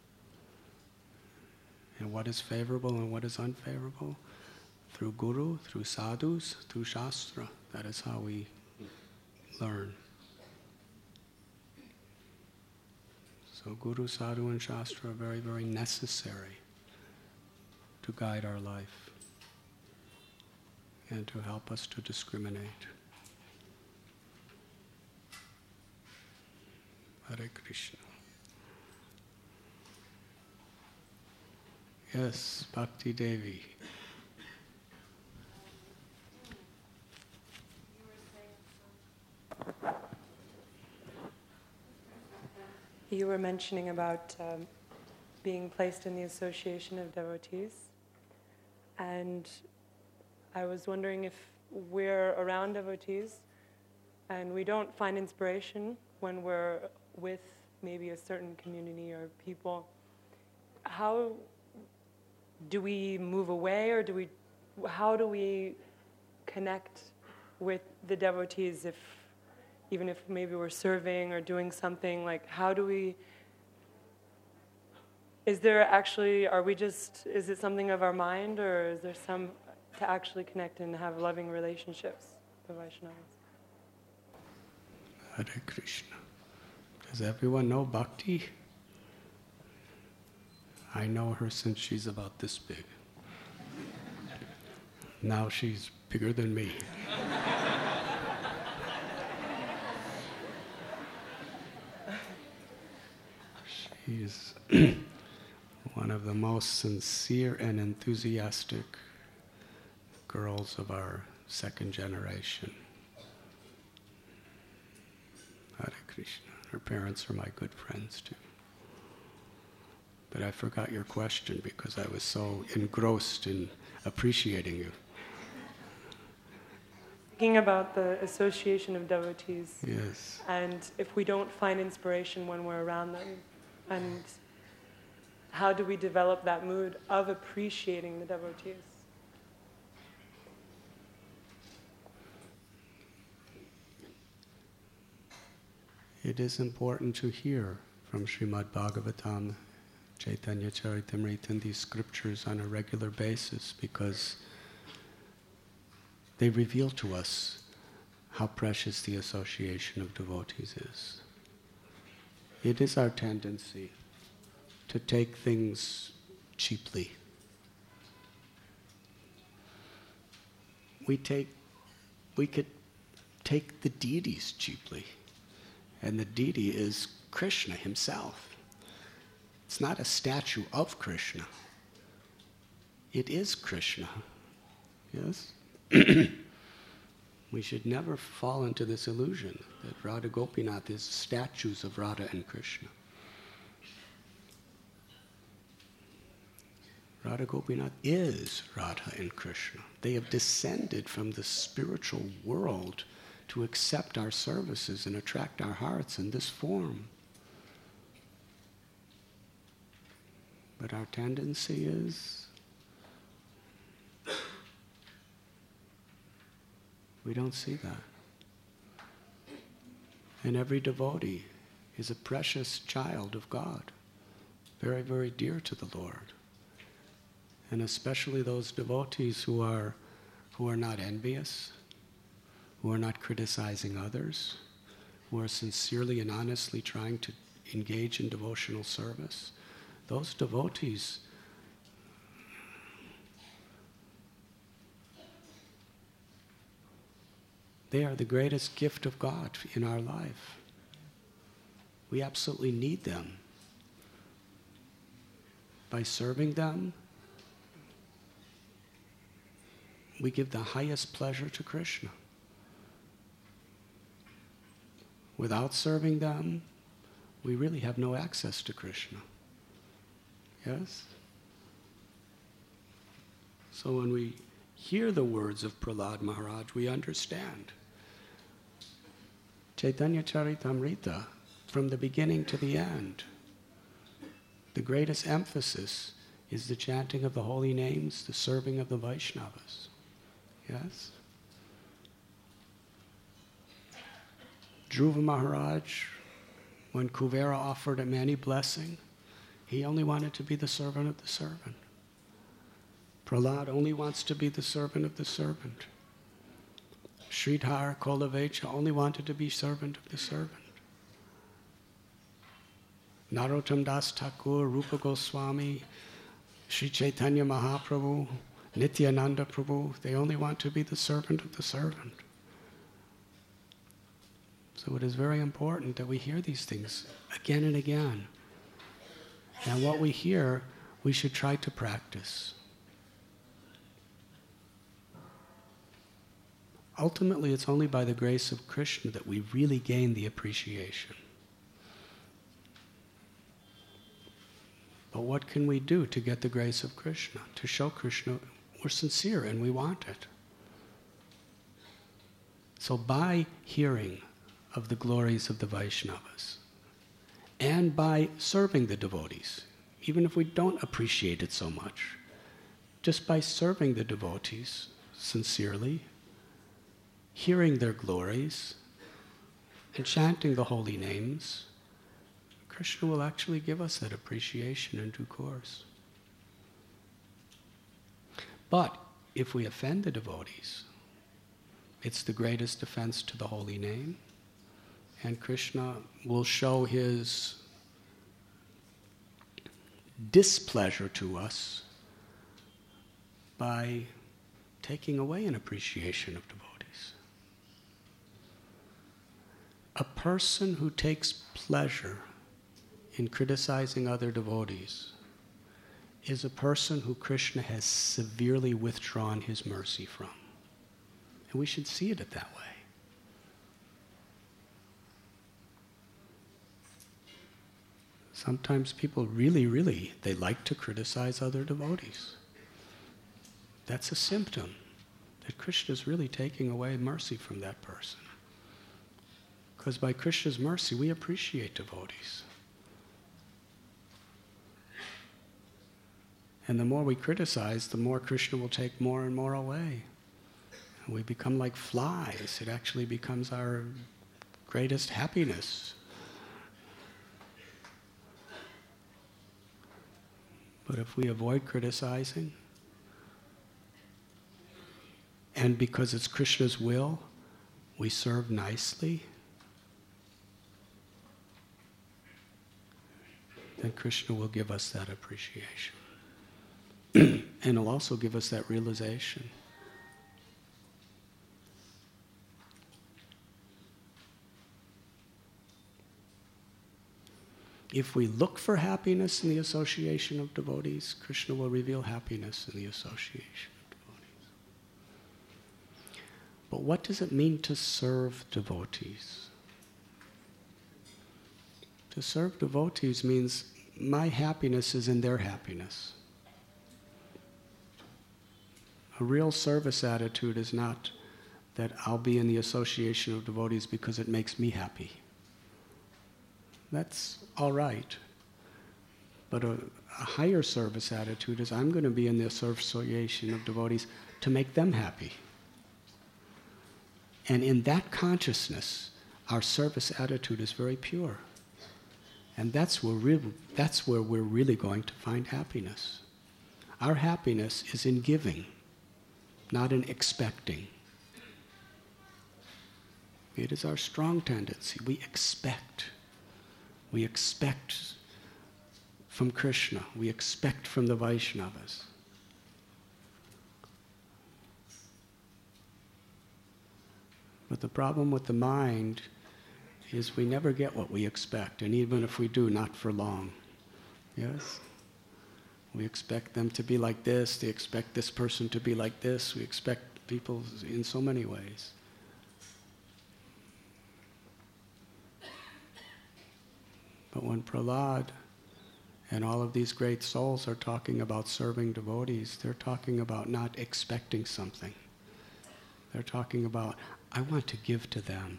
And what is favorable and what is unfavorable? Through Guru, through sadhus, through Shastra. That is how we learn. So Guru, Sadhu, and Shastra are very, very necessary to guide our life and to help us to discriminate. Hare Krishna. Yes, Bhakti Devi. You were mentioning about being placed in the association of devotees, and I was wondering if we're around devotees and we don't find inspiration when we're with maybe a certain community or people, how do we move away, or how do we connect with the devotees even if maybe we're serving or doing something, like is it something of our mind, or is there some to actually connect and have loving relationships with Vaishnavas? Hare Krishna. Does everyone know bhakti? I know her since she's about this big. Now she's bigger than me. She's one of the most sincere and enthusiastic girls of our second generation. Hare Krishna. Her parents are my good friends too. But I forgot your question because I was so engrossed in appreciating you. Thinking about the association of devotees. Yes. And if we don't find inspiration when we're around them, and how do we develop that mood of appreciating the devotees? It is important to hear from Srimad Bhagavatam, Chaitanya Charitamrita, and these scriptures on a regular basis because they reveal to us how precious the association of devotees is. It is our tendency to take things cheaply. We could take the deities cheaply. And the deity is Krishna himself. It's not a statue of Krishna. It is Krishna. Yes? We should never fall into this illusion that Radha Gopinath is statues of Radha and Krishna. Radha Gopinath is Radha and Krishna. They have descended from the spiritual world to accept our services and attract our hearts in this form. But our tendency is we don't see that. And every devotee is a precious child of God, very, very dear to the Lord. And especially those devotees who are not envious, who are not criticizing others, who are sincerely and honestly trying to engage in devotional service. Those devotees they are the greatest gift of God in our life. We absolutely need them. By serving them, we give the highest pleasure to Krishna. Without serving them, we really have no access to Krishna. Yes? So when we hear the words of Prahlad Maharaj, we understand. Chaitanya Charitamrita, from the beginning to the end, the greatest emphasis is the chanting of the holy names, the serving of the Vaishnavas. Yes? Dhruva Maharaj, when Kuvera offered him any blessing, he only wanted to be the servant of the servant. Prahlad only wants to be the servant of the servant. Sridhar Kolavecha only wanted to be servant of the servant. Narottam Das Thakur, Rupa Goswami, Sri Chaitanya Mahaprabhu, Nityananda Prabhu, they only want to be the servant of the servant. So it is very important that we hear these things again and again. And what we hear, we should try to practice. Ultimately, it's only by the grace of Krishna that we really gain the appreciation. But what can we do to get the grace of Krishna? To show Krishna we're sincere and we want it. So by hearing of the glories of the Vaishnavas, and by serving the devotees, even if we don't appreciate it so much, just by serving the devotees sincerely, hearing their glories, and chanting the holy names, Krishna will actually give us that appreciation in due course. But if we offend the devotees, it's the greatest offense to the holy name, and Krishna will show his displeasure to us by taking away an appreciation of devotees. A person who takes pleasure in criticizing other devotees is a person who Krishna has severely withdrawn his mercy from. And we should see it that way. Sometimes people really, they like to criticize other devotees. That's a symptom that Krishna is really taking away mercy from that person. Because by Krishna's mercy, we appreciate devotees. And the more we criticize, the more Krishna will take more and more away. And we become like flies. It actually becomes our greatest happiness. But if we avoid criticizing, and because it's Krishna's will, we serve nicely, then Krishna will give us that appreciation. And he'll also give us that realization. If we look for happiness in the association of devotees, Krishna will reveal happiness in the association of devotees. But what does it mean to serve devotees? To serve devotees means my happiness is in their happiness. A real service attitude is not that I'll be in the association of devotees because it makes me happy. That's all right. But a higher service attitude is I'm going to be in the association of devotees to make them happy. And in that consciousness, our service attitude is very pure. And that's where we're really going to find happiness. Our happiness is in giving, not in expecting. It is our strong tendency. We expect. We expect from Krishna. We expect from the Vaishnavas. But the problem with the mind is we never get what we expect, and even if we do, not for long. Yes? We expect them to be like this, they expect this person to be like this, we expect people in so many ways. But when Prahlad and all of these great souls are talking about serving devotees, they're talking about not expecting something. They're talking about, I want to give to them.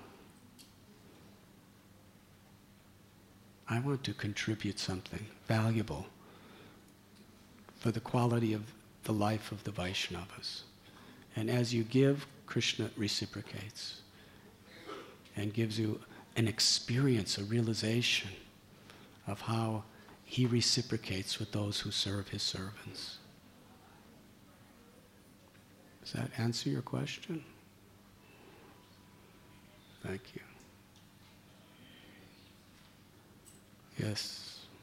I want to contribute something valuable for the quality of the life of the Vaishnavas. And as you give, Krishna reciprocates and gives you an experience, a realization of how he reciprocates with those who serve his servants. Does that answer your question? Thank you. Yes.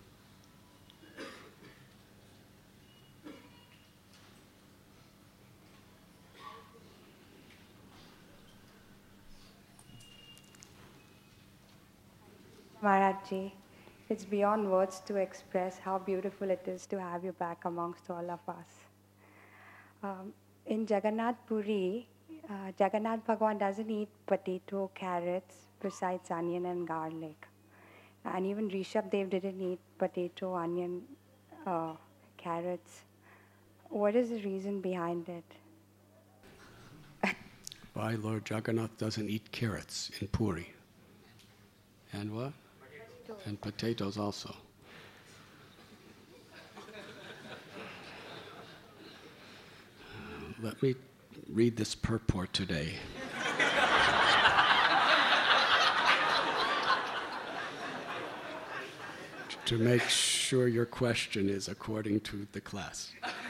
Maharaj-ji, it's beyond words to express how beautiful it is to have you back amongst all of us. In Jagannath Puri, Jagannath Bhagavan doesn't eat potato, carrots, besides onion and garlic. And even Rishabh Dev didn't eat potato, onion, carrots. What is the reason behind it? Why Lord Jagannath doesn't eat carrots in Puri? And what? Potatoes. And potatoes also. Let me read this purport today. To make sure your question is according to the class.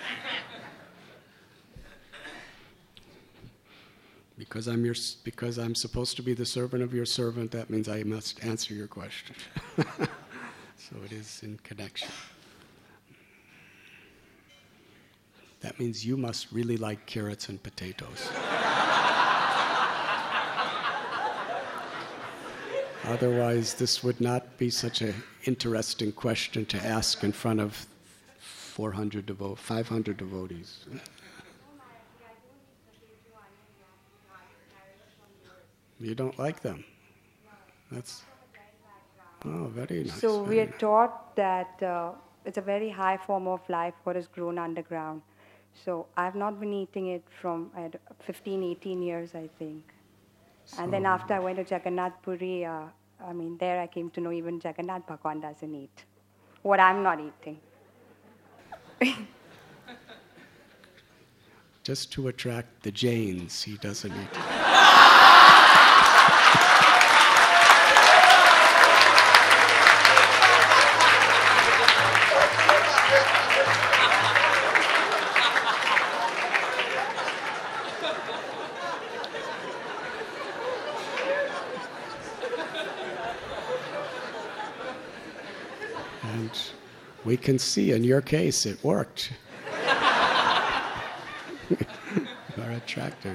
Because I'm supposed to be the servant of your servant, that means I must answer your question. So it is in connection. that means you must really like carrots and potatoes. Otherwise, this would not be such an interesting question to ask in front of 500 devotees. You don't like them? That's very nice. So we are taught that it's a very high form of life what is grown underground. So I've not been eating it from 15, 18 years, I think. And then after I went to Jagannath Puri, there I came to know even Jagannath Bhagwan doesn't eat what I'm not eating. Just to attract the Jains, he doesn't eat. And we can see in your case it worked. You are attracted.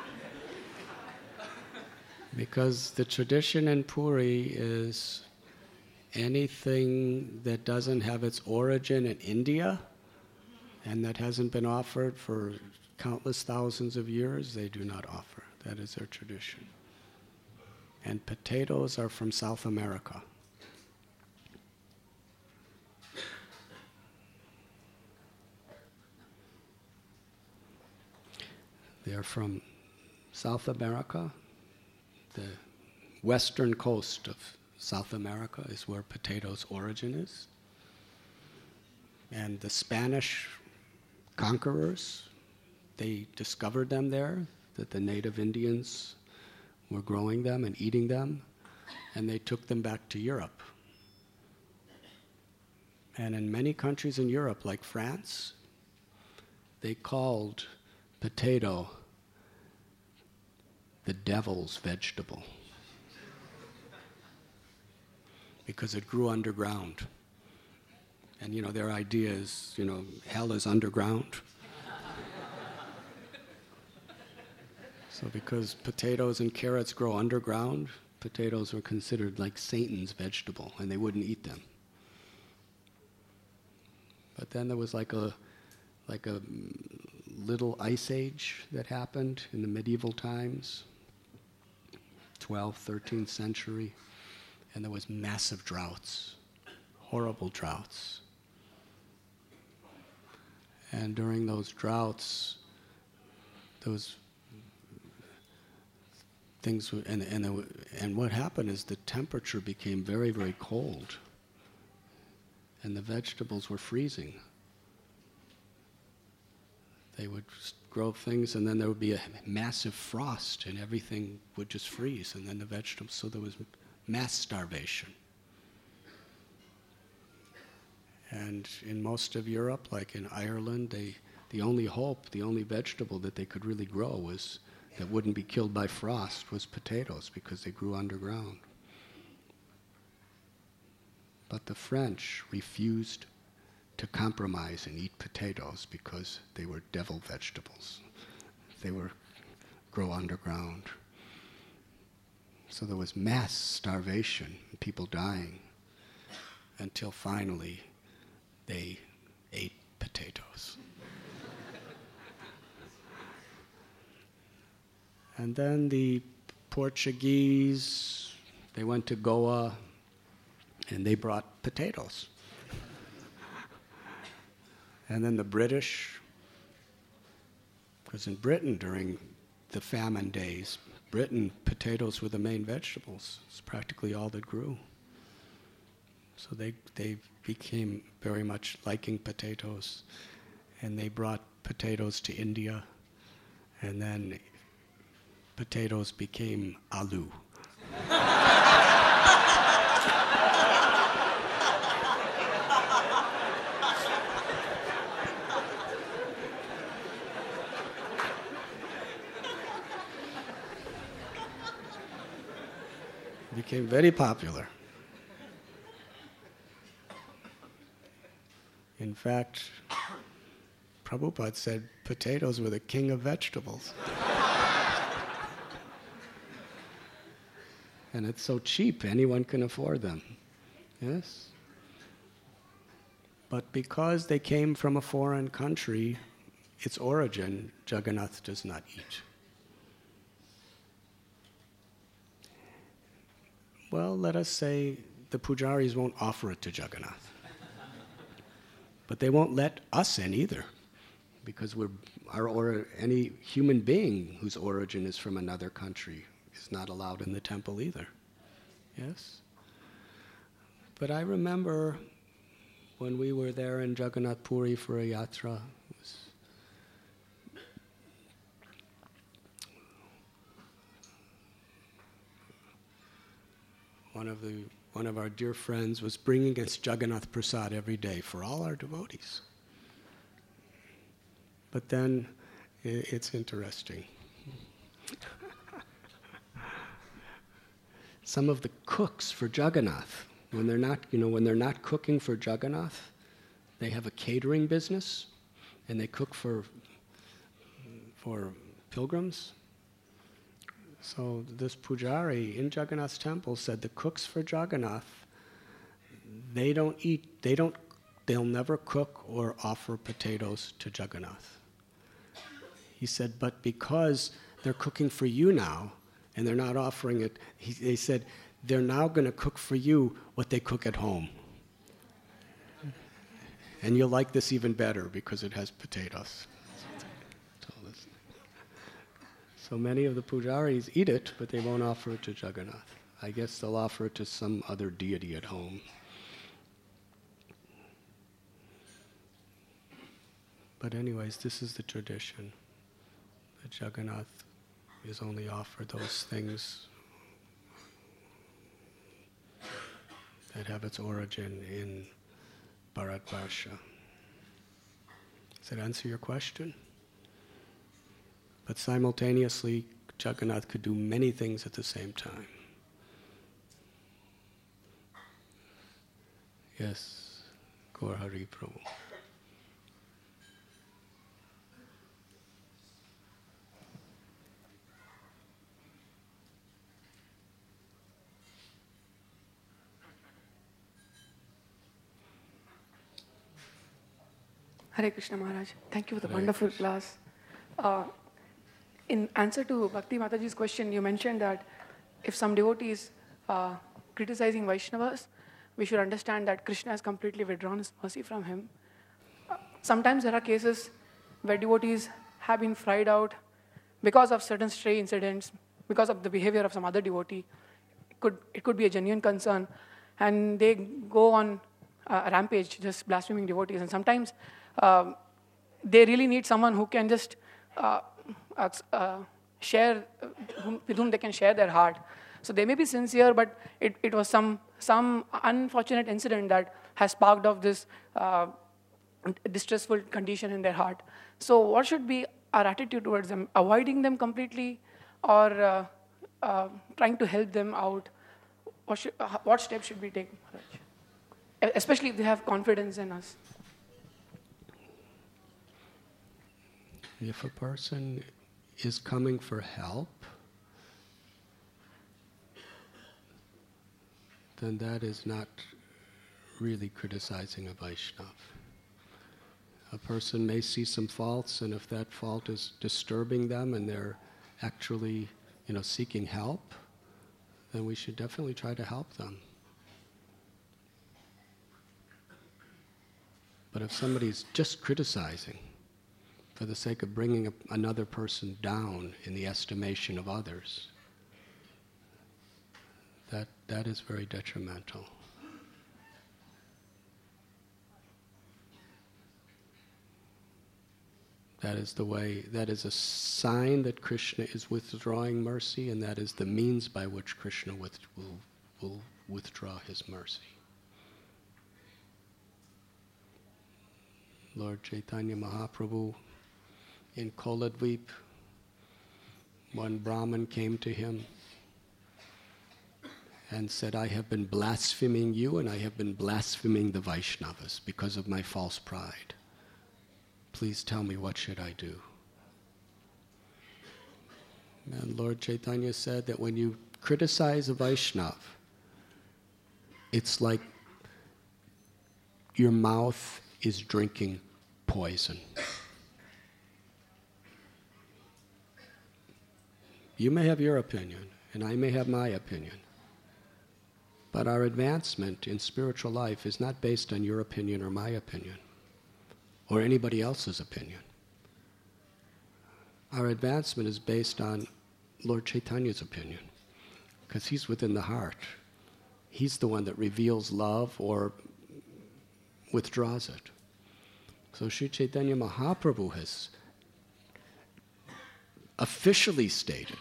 Because the tradition in Puri is anything that doesn't have its origin in India and that hasn't been offered for countless thousands of years, they do not offer. That is their tradition. And potatoes are from South America. They're from South America. The western coast of South America is where potatoes' origin is. And the Spanish conquerors, they discovered them there, that the native Indians were growing them and eating them, and they took them back to Europe. And in many countries in Europe, like France, they called potato the devil's vegetable because it grew underground. And their idea is, hell is underground. So because potatoes and carrots grow underground, potatoes were considered like Satan's vegetable, and they wouldn't eat them. But then there was like a little ice age that happened in the medieval times, 12th, 13th century, and there was massive droughts, horrible droughts. And during those droughts, those things, and what happened is the temperature became very, very cold, and the vegetables were freezing. They would grow things, and then there would be a massive frost, and everything would just freeze, and then the vegetables, so there was mass starvation. And in most of Europe, like in Ireland, the only hope, the only vegetable that they could really grow was that wouldn't be killed by frost was potatoes, because they grew underground. But the French refused to compromise and eat potatoes because they were devil vegetables. They grow underground. So there was mass starvation, people dying, until finally they ate potatoes. And then the Portuguese, they went to Goa and they brought potatoes. And then the British, because in Britain during the famine days, potatoes were the main vegetables. It's practically all that grew. So they became very much liking potatoes, and they brought potatoes to India, and then potatoes became aloo. Became very popular. In fact, Prabhupada said potatoes were the king of vegetables. And it's so cheap, anyone can afford them. Yes? But because they came from a foreign country, its origin, Jagannath does not eat. Well, let us say the pujaris won't offer it to Jagannath. But they won't let us in either, because any human being whose origin is from another country is not allowed in the temple either. Yes? But I remember when we were there in Jagannath Puri for a yatra, one of our dear friends was bringing us Jagannath Prasad every day for all our devotees. But then it's interesting. Some of the cooks for Jagannath, when they're not cooking for Jagannath, they have a catering business, and they cook for pilgrims. So this pujari in Jagannath's temple said the cooks for Jagannath, they'll never cook or offer potatoes to Jagannath. He said, but because they're cooking for you now, and they're not offering it, they said, they're now going to cook for you what they cook at home. And you'll like this even better because it has potatoes. So many of the pujaris eat it, but they won't offer it to Jagannath. I guess they'll offer it to some other deity at home. But anyways, this is the tradition. That Jagannath is only offered those things that have its origin in Bharatvarsha. Does that answer your question? But simultaneously, Jagannath could do many things at the same time. Yes, Gaur Hari Prabhu. Hare Krishna Maharaj, thank you for the wonderful class. In answer to Bhakti Mataji's question, you mentioned that if some devotee is criticizing Vaishnavas, we should understand that Krishna has completely withdrawn his mercy from him. Sometimes there are cases where devotees have been fried out because of certain stray incidents, because of the behavior of some other devotee. It could be a genuine concern, and they go on a rampage, just blaspheming devotees. And sometimes they really need someone who can just share, with whom they can share their heart. So they may be sincere, but it was some unfortunate incident that has sparked off this distressful condition in their heart. So what should be our attitude towards them? Avoiding them completely, or trying to help them out? What steps should we take, Maharaj? Especially if they have confidence in us. If a person is coming for help, then that is not really criticizing a Vaishnava. A person may see some faults, and if that fault is disturbing them and they're actually, seeking help, then we should definitely try to help them. But if somebody's just criticizing for the sake of bringing another person down in the estimation of others, that is very detrimental. That is a sign that Krishna is withdrawing mercy, and that is the means by which Krishna will withdraw his mercy. Lord Chaitanya Mahaprabhu, in Koladvip, one Brahmin came to him and said, I have been blaspheming you and I have been blaspheming the Vaishnavas because of my false pride. please tell me, what should I do? And Lord Chaitanya said that when you criticize a Vaishnava, it's like your mouth is drinking poison. You may have your opinion, and I may have my opinion. But our advancement in spiritual life is not based on your opinion or my opinion, or anybody else's opinion. Our advancement is based on Lord Chaitanya's opinion, because he's within the heart. He's the one that reveals love or withdraws it. So Sri Chaitanya Mahaprabhu has officially stated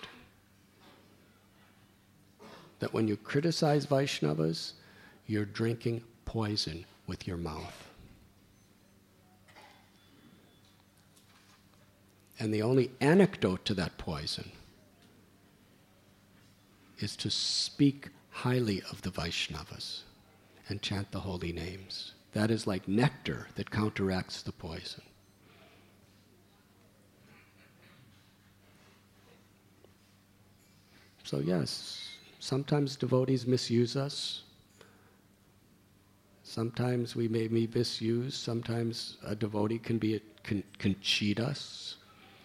that when you criticize Vaishnavas, you're drinking poison with your mouth. And the only antidote to that poison is to speak highly of the Vaishnavas and chant the holy names. That is like nectar that counteracts the poison. So yes, sometimes devotees misuse us. Sometimes we may be misused. Sometimes a devotee can cheat us.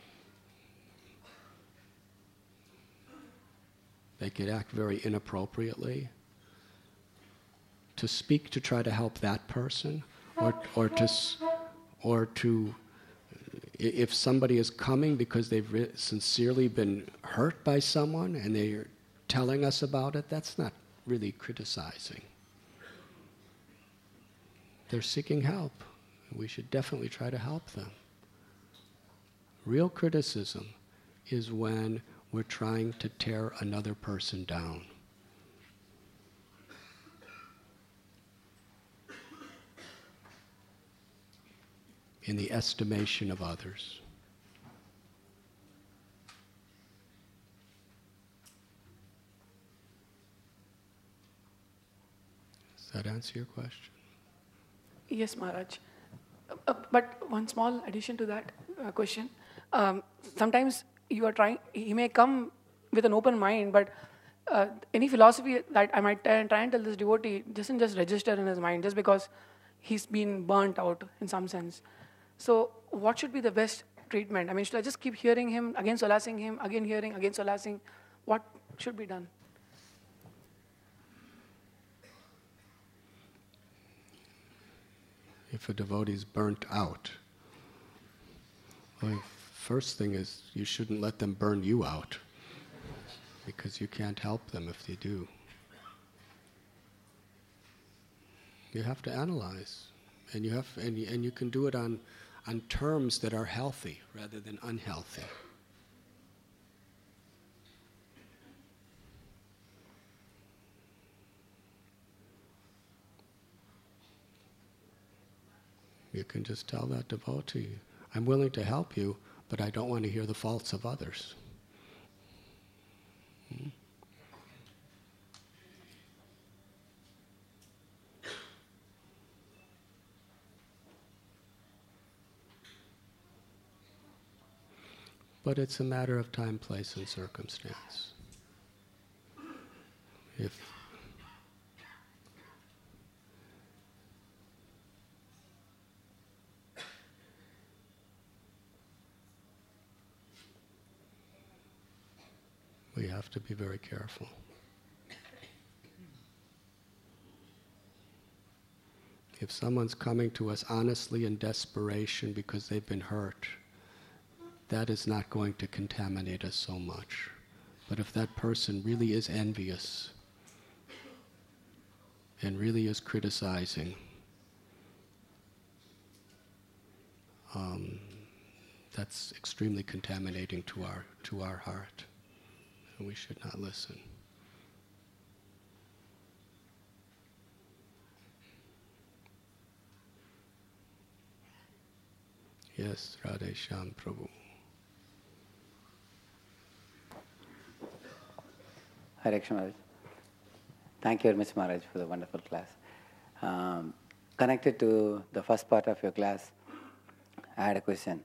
They could act very inappropriately. To speak to try to help that person, or to if somebody is coming because they've sincerely been hurt by someone and they're telling us about it, that's not really criticizing. They're seeking help. We should definitely try to help them. Real criticism is when we're trying to tear another person down. In the estimation of others. Does that answer your question? Yes, Maharaj. But one small addition to that question. Sometimes he may come with an open mind, but any philosophy that I might try and tell this devotee doesn't just register in his mind just because he's been burnt out in some sense. So what should be the best treatment? I mean, should I just keep hearing him, again solacing him, again hearing, again solacing? What should be done? If a devotee is burnt out, well, first thing is you shouldn't let them burn you out, because you can't help them if they do. You have to analyze, and you can do it on terms that are healthy rather than unhealthy. You can just tell that devotee, I'm willing to help you, but I don't want to hear the faults of others. But it's a matter of time, place, and circumstance. We have to be very careful. If someone's coming to us honestly in desperation because they've been hurt, that is not going to contaminate us so much. But if that person really is envious and really is criticizing, that's extremely contaminating to our heart. And we should not listen. Yes, Radhe Shyam Prabhu. Hare Krishna Maharaj. Thank you very much, Maharaj, for the wonderful class. Connected to the first part of your class, I had a question.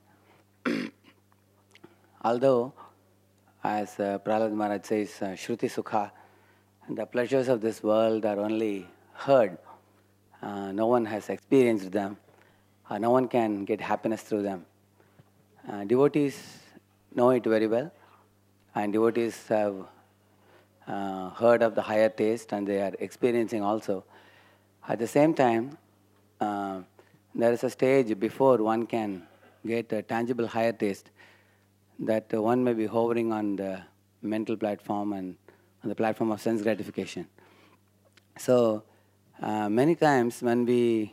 Although, as Prahlad Maharaj says, Shruti Sukha, the pleasures of this world are only heard. No one has experienced them. No one can get happiness through them. Devotees know it very well, and devotees have heard of the higher taste, and they are experiencing also. At the same time, there is a stage before one can get a tangible higher taste, that one may be hovering on the mental platform and on the platform of sense gratification. So, many times when we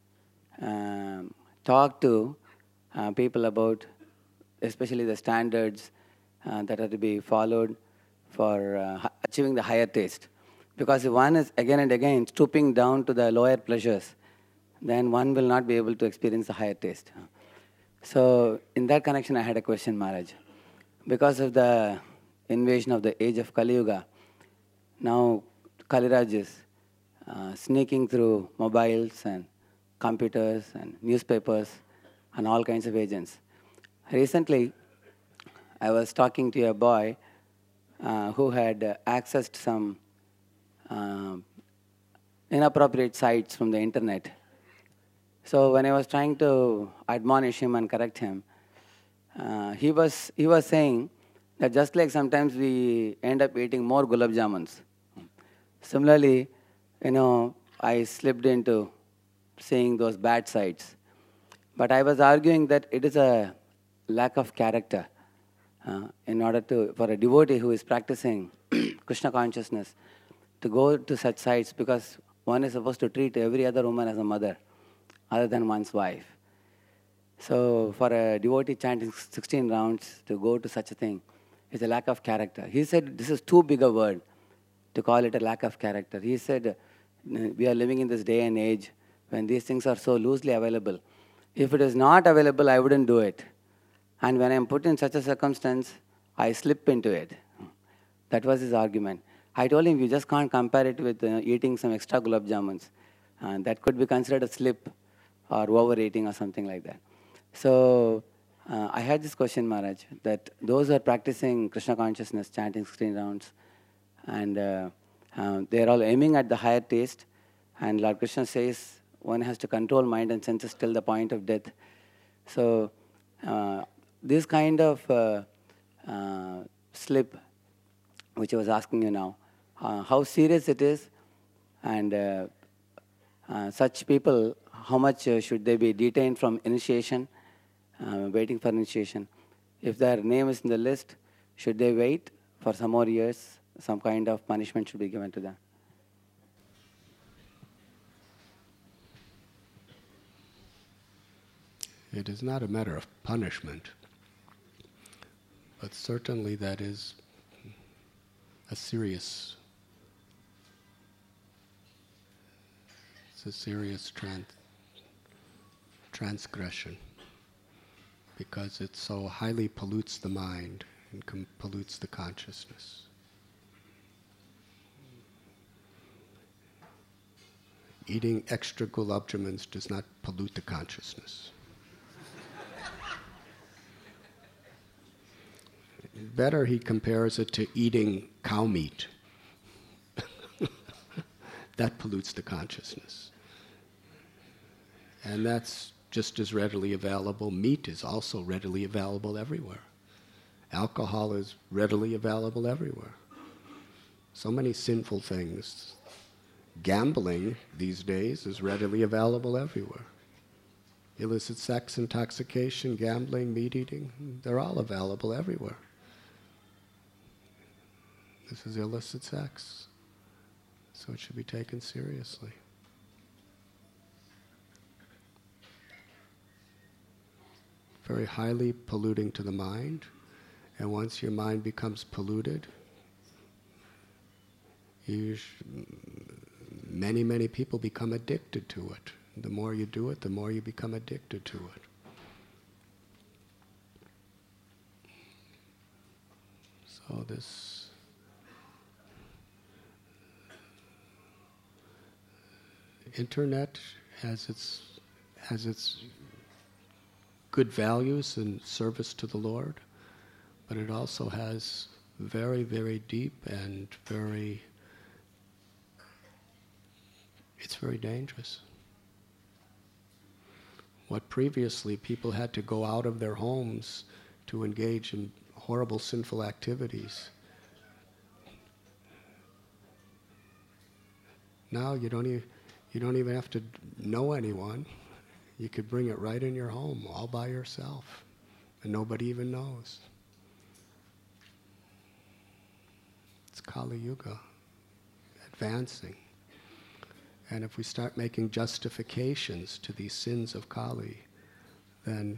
talk to people about especially the standards that are to be followed for achieving the higher taste, because if one is again and again stooping down to the lower pleasures, then one will not be able to experience the higher taste. So, in that connection, I had a question, Maharaj. Because of the invasion of the age of Kali Yuga, now Kaliraj is sneaking through mobiles and computers and newspapers and all kinds of agents. Recently, I was talking to a boy who had accessed some inappropriate sites from the internet. So when I was trying to admonish him and correct him, he was saying that just like sometimes we end up eating more gulab jamuns, similarly, I slipped into seeing those bad sides. But I was arguing that it is a lack of character in order for a devotee who is practicing Krishna consciousness to go to such sites, because one is supposed to treat every other woman as a mother other than one's wife. So for a devotee chanting 16 rounds to go to such a thing is a lack of character. He said this is too big a word to call it a lack of character. He said we are living in this day and age when these things are so loosely available. If it is not available, I wouldn't do it. And when I am put in such a circumstance, I slip into it. That was his argument. I told him, you just can't compare it with eating some extra gulab jamuns. That could be considered a slip or overeating or something like that. So I had this question, Maharaj, that those who are practicing Krishna consciousness, chanting 16 rounds, and they're all aiming at the higher taste, and Lord Krishna says one has to control mind and senses till the point of death. So this kind of slip, which I was asking you now, how serious it is, and such people, how much should they be detained from initiation, waiting for initiation? If their name is in the list, should they wait for some more years? Some kind of punishment should be given to them. It is not a matter of punishment, but certainly that is a serious transgression, because it so highly pollutes the mind and pollutes the consciousness. Eating extra gulab jamuns does not pollute the consciousness. Better he compares it to eating cow meat. That pollutes the consciousness. And that's just as readily available. Meat is also readily available everywhere. Alcohol is readily available everywhere. So many sinful things. Gambling these days is readily available everywhere. Illicit sex, intoxication, gambling, meat eating, they're all available everywhere. This is illicit sex, so it should be taken seriously. Very highly polluting to the mind, and once your mind becomes polluted, many people become addicted to it. The more you do it, the more you become addicted to it. So this internet has its good values and service to the Lord, but it also has very, very deep and it's very dangerous. What previously people had to go out of their homes to engage in horrible sinful activities, now you don't even have to know anyone. You could bring it right in your home, all by yourself, and nobody even knows. It's Kali Yuga, advancing. And if we start making justifications to these sins of Kali, then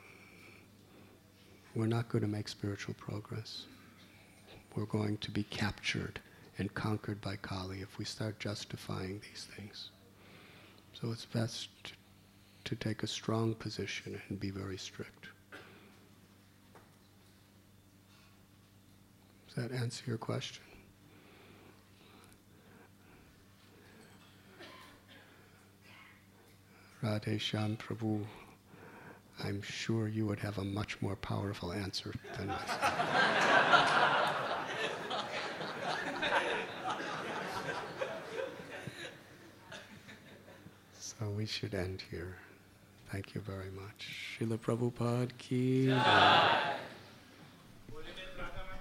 we're not going to make spiritual progress. We're going to be captured and conquered by Kali if we start justifying these things. So it's best to take a strong position and be very strict. Does that answer your question? Radhe Shyam Prabhu, I'm sure you would have a much more powerful answer than myself. So we should end here. Thank you very much. Srila Prabhupada ki jai.